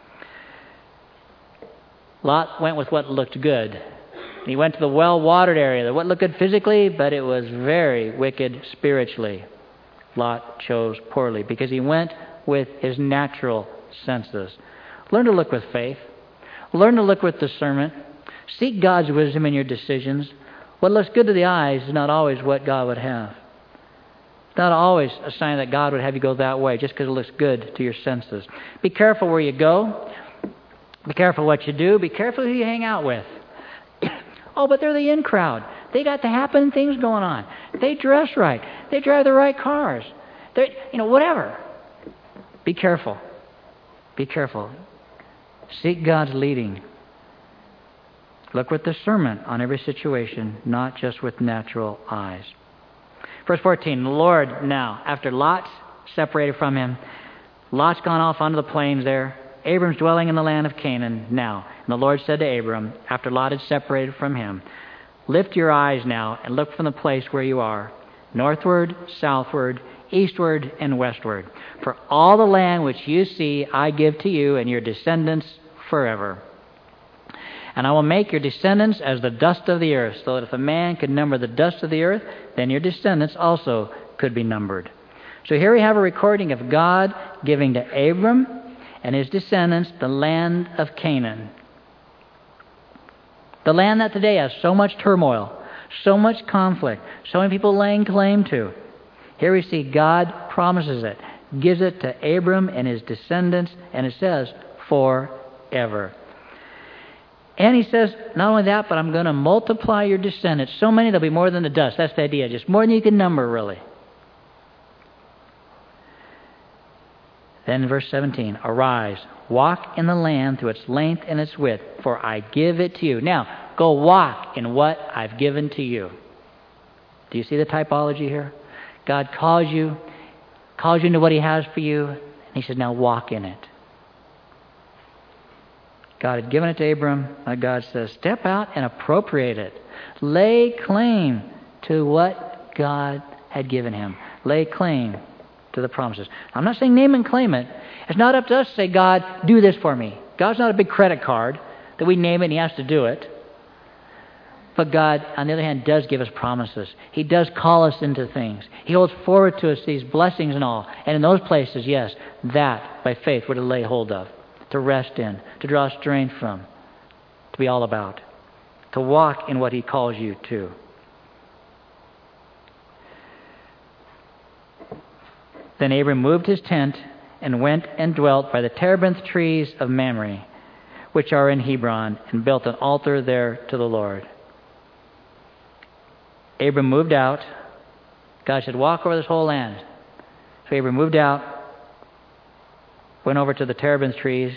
Lot went with what looked good. He went to the well-watered area. What looked good physically, but it was very wicked spiritually. Lot chose poorly because he went with his natural senses. Learn to look with faith. Learn to look with discernment. Seek God's wisdom in your decisions. What looks good to the eyes is not always what God would have. It's not always a sign that God would have you go that way just because it looks good to your senses. Be careful where you go. Be careful what you do. Be careful who you hang out with. Oh, but they're the in crowd. They got the happening things going on. They dress right. They drive the right cars. They, you know, whatever. Be careful. Be careful. Seek God's leading. Look with discernment on every situation, not just with natural eyes. Verse fourteen, the Lord now, after Lot's separated from him, Lot's gone off onto the plains there. Abram's dwelling in the land of Canaan now. And the Lord said to Abram, after Lot had separated from him, lift your eyes now and look from the place where you are, northward, southward, eastward, and westward. For all the land which you see I give to you and your descendants forever. And I will make your descendants as the dust of the earth, so that if a man could number the dust of the earth, then your descendants also could be numbered. So here we have a recording of God giving to Abram and his descendants the land of Canaan. The land that today has so much turmoil, so much conflict, so many people laying claim to. Here we see God promises it, gives it to Abram and his descendants, and it says, forever. And he says, not only that, but I'm going to multiply your descendants. So many, there'll be more than the dust. That's the idea. Just more than you can number, really. Then in verse seventeen, arise, walk in the land through its length and its width, for I give it to you. Now, go walk in what I've given to you. Do you see the typology here? God calls you, calls you into what he has for you, and he says, now walk in it. God had given it to Abram. And God says, step out and appropriate it. Lay claim to what God had given him. Lay claim to the promises. I'm not saying name and claim it. It's not up to us to say, God, do this for me. God's not a big credit card that we name it and he has to do it. But God, on the other hand, does give us promises. He does call us into things. He holds forward to us these blessings and all. And in those places, yes, that, by faith, we're to lay hold of, to rest in, to draw strength from, to be all about, to walk in what he calls you to. Then Abram moved his tent and went and dwelt by the terebinth trees of Mamre, which are in Hebron, and built an altar there to the Lord. Abram moved out. God said, walk over this whole land. So Abram moved out, went over to the terebinth trees,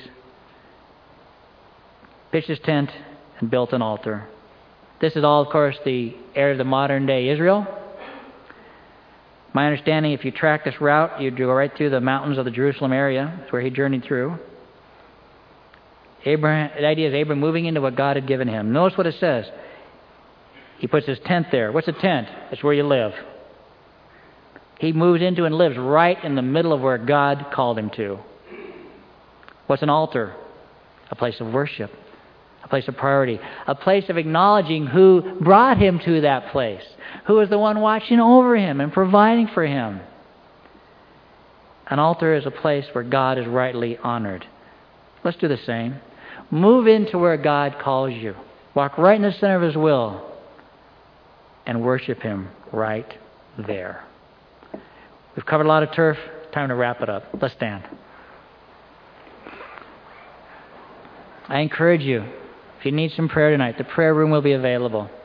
pitched his tent, and built an altar. This is all, of course, the area of the modern day Israel. My understanding, if you track this route, you'd go right through the mountains of the Jerusalem area. That's where he journeyed through. Abraham, the idea is Abram moving into what God had given him. Notice what it says. He puts his tent there. What's a tent? It's where you live. He moves into and lives right in the middle of where God called him to. What's an altar? A place of worship. A place of priority. A place of acknowledging who brought him to that place. Who is the one watching over him and providing for him. An altar is a place where God is rightly honored. Let's do the same. Move into where God calls you. Walk right in the center of his will. And worship him right there. We've covered a lot of turf. Time to wrap it up. Let's stand. I encourage you, if you need some prayer tonight, the prayer room will be available.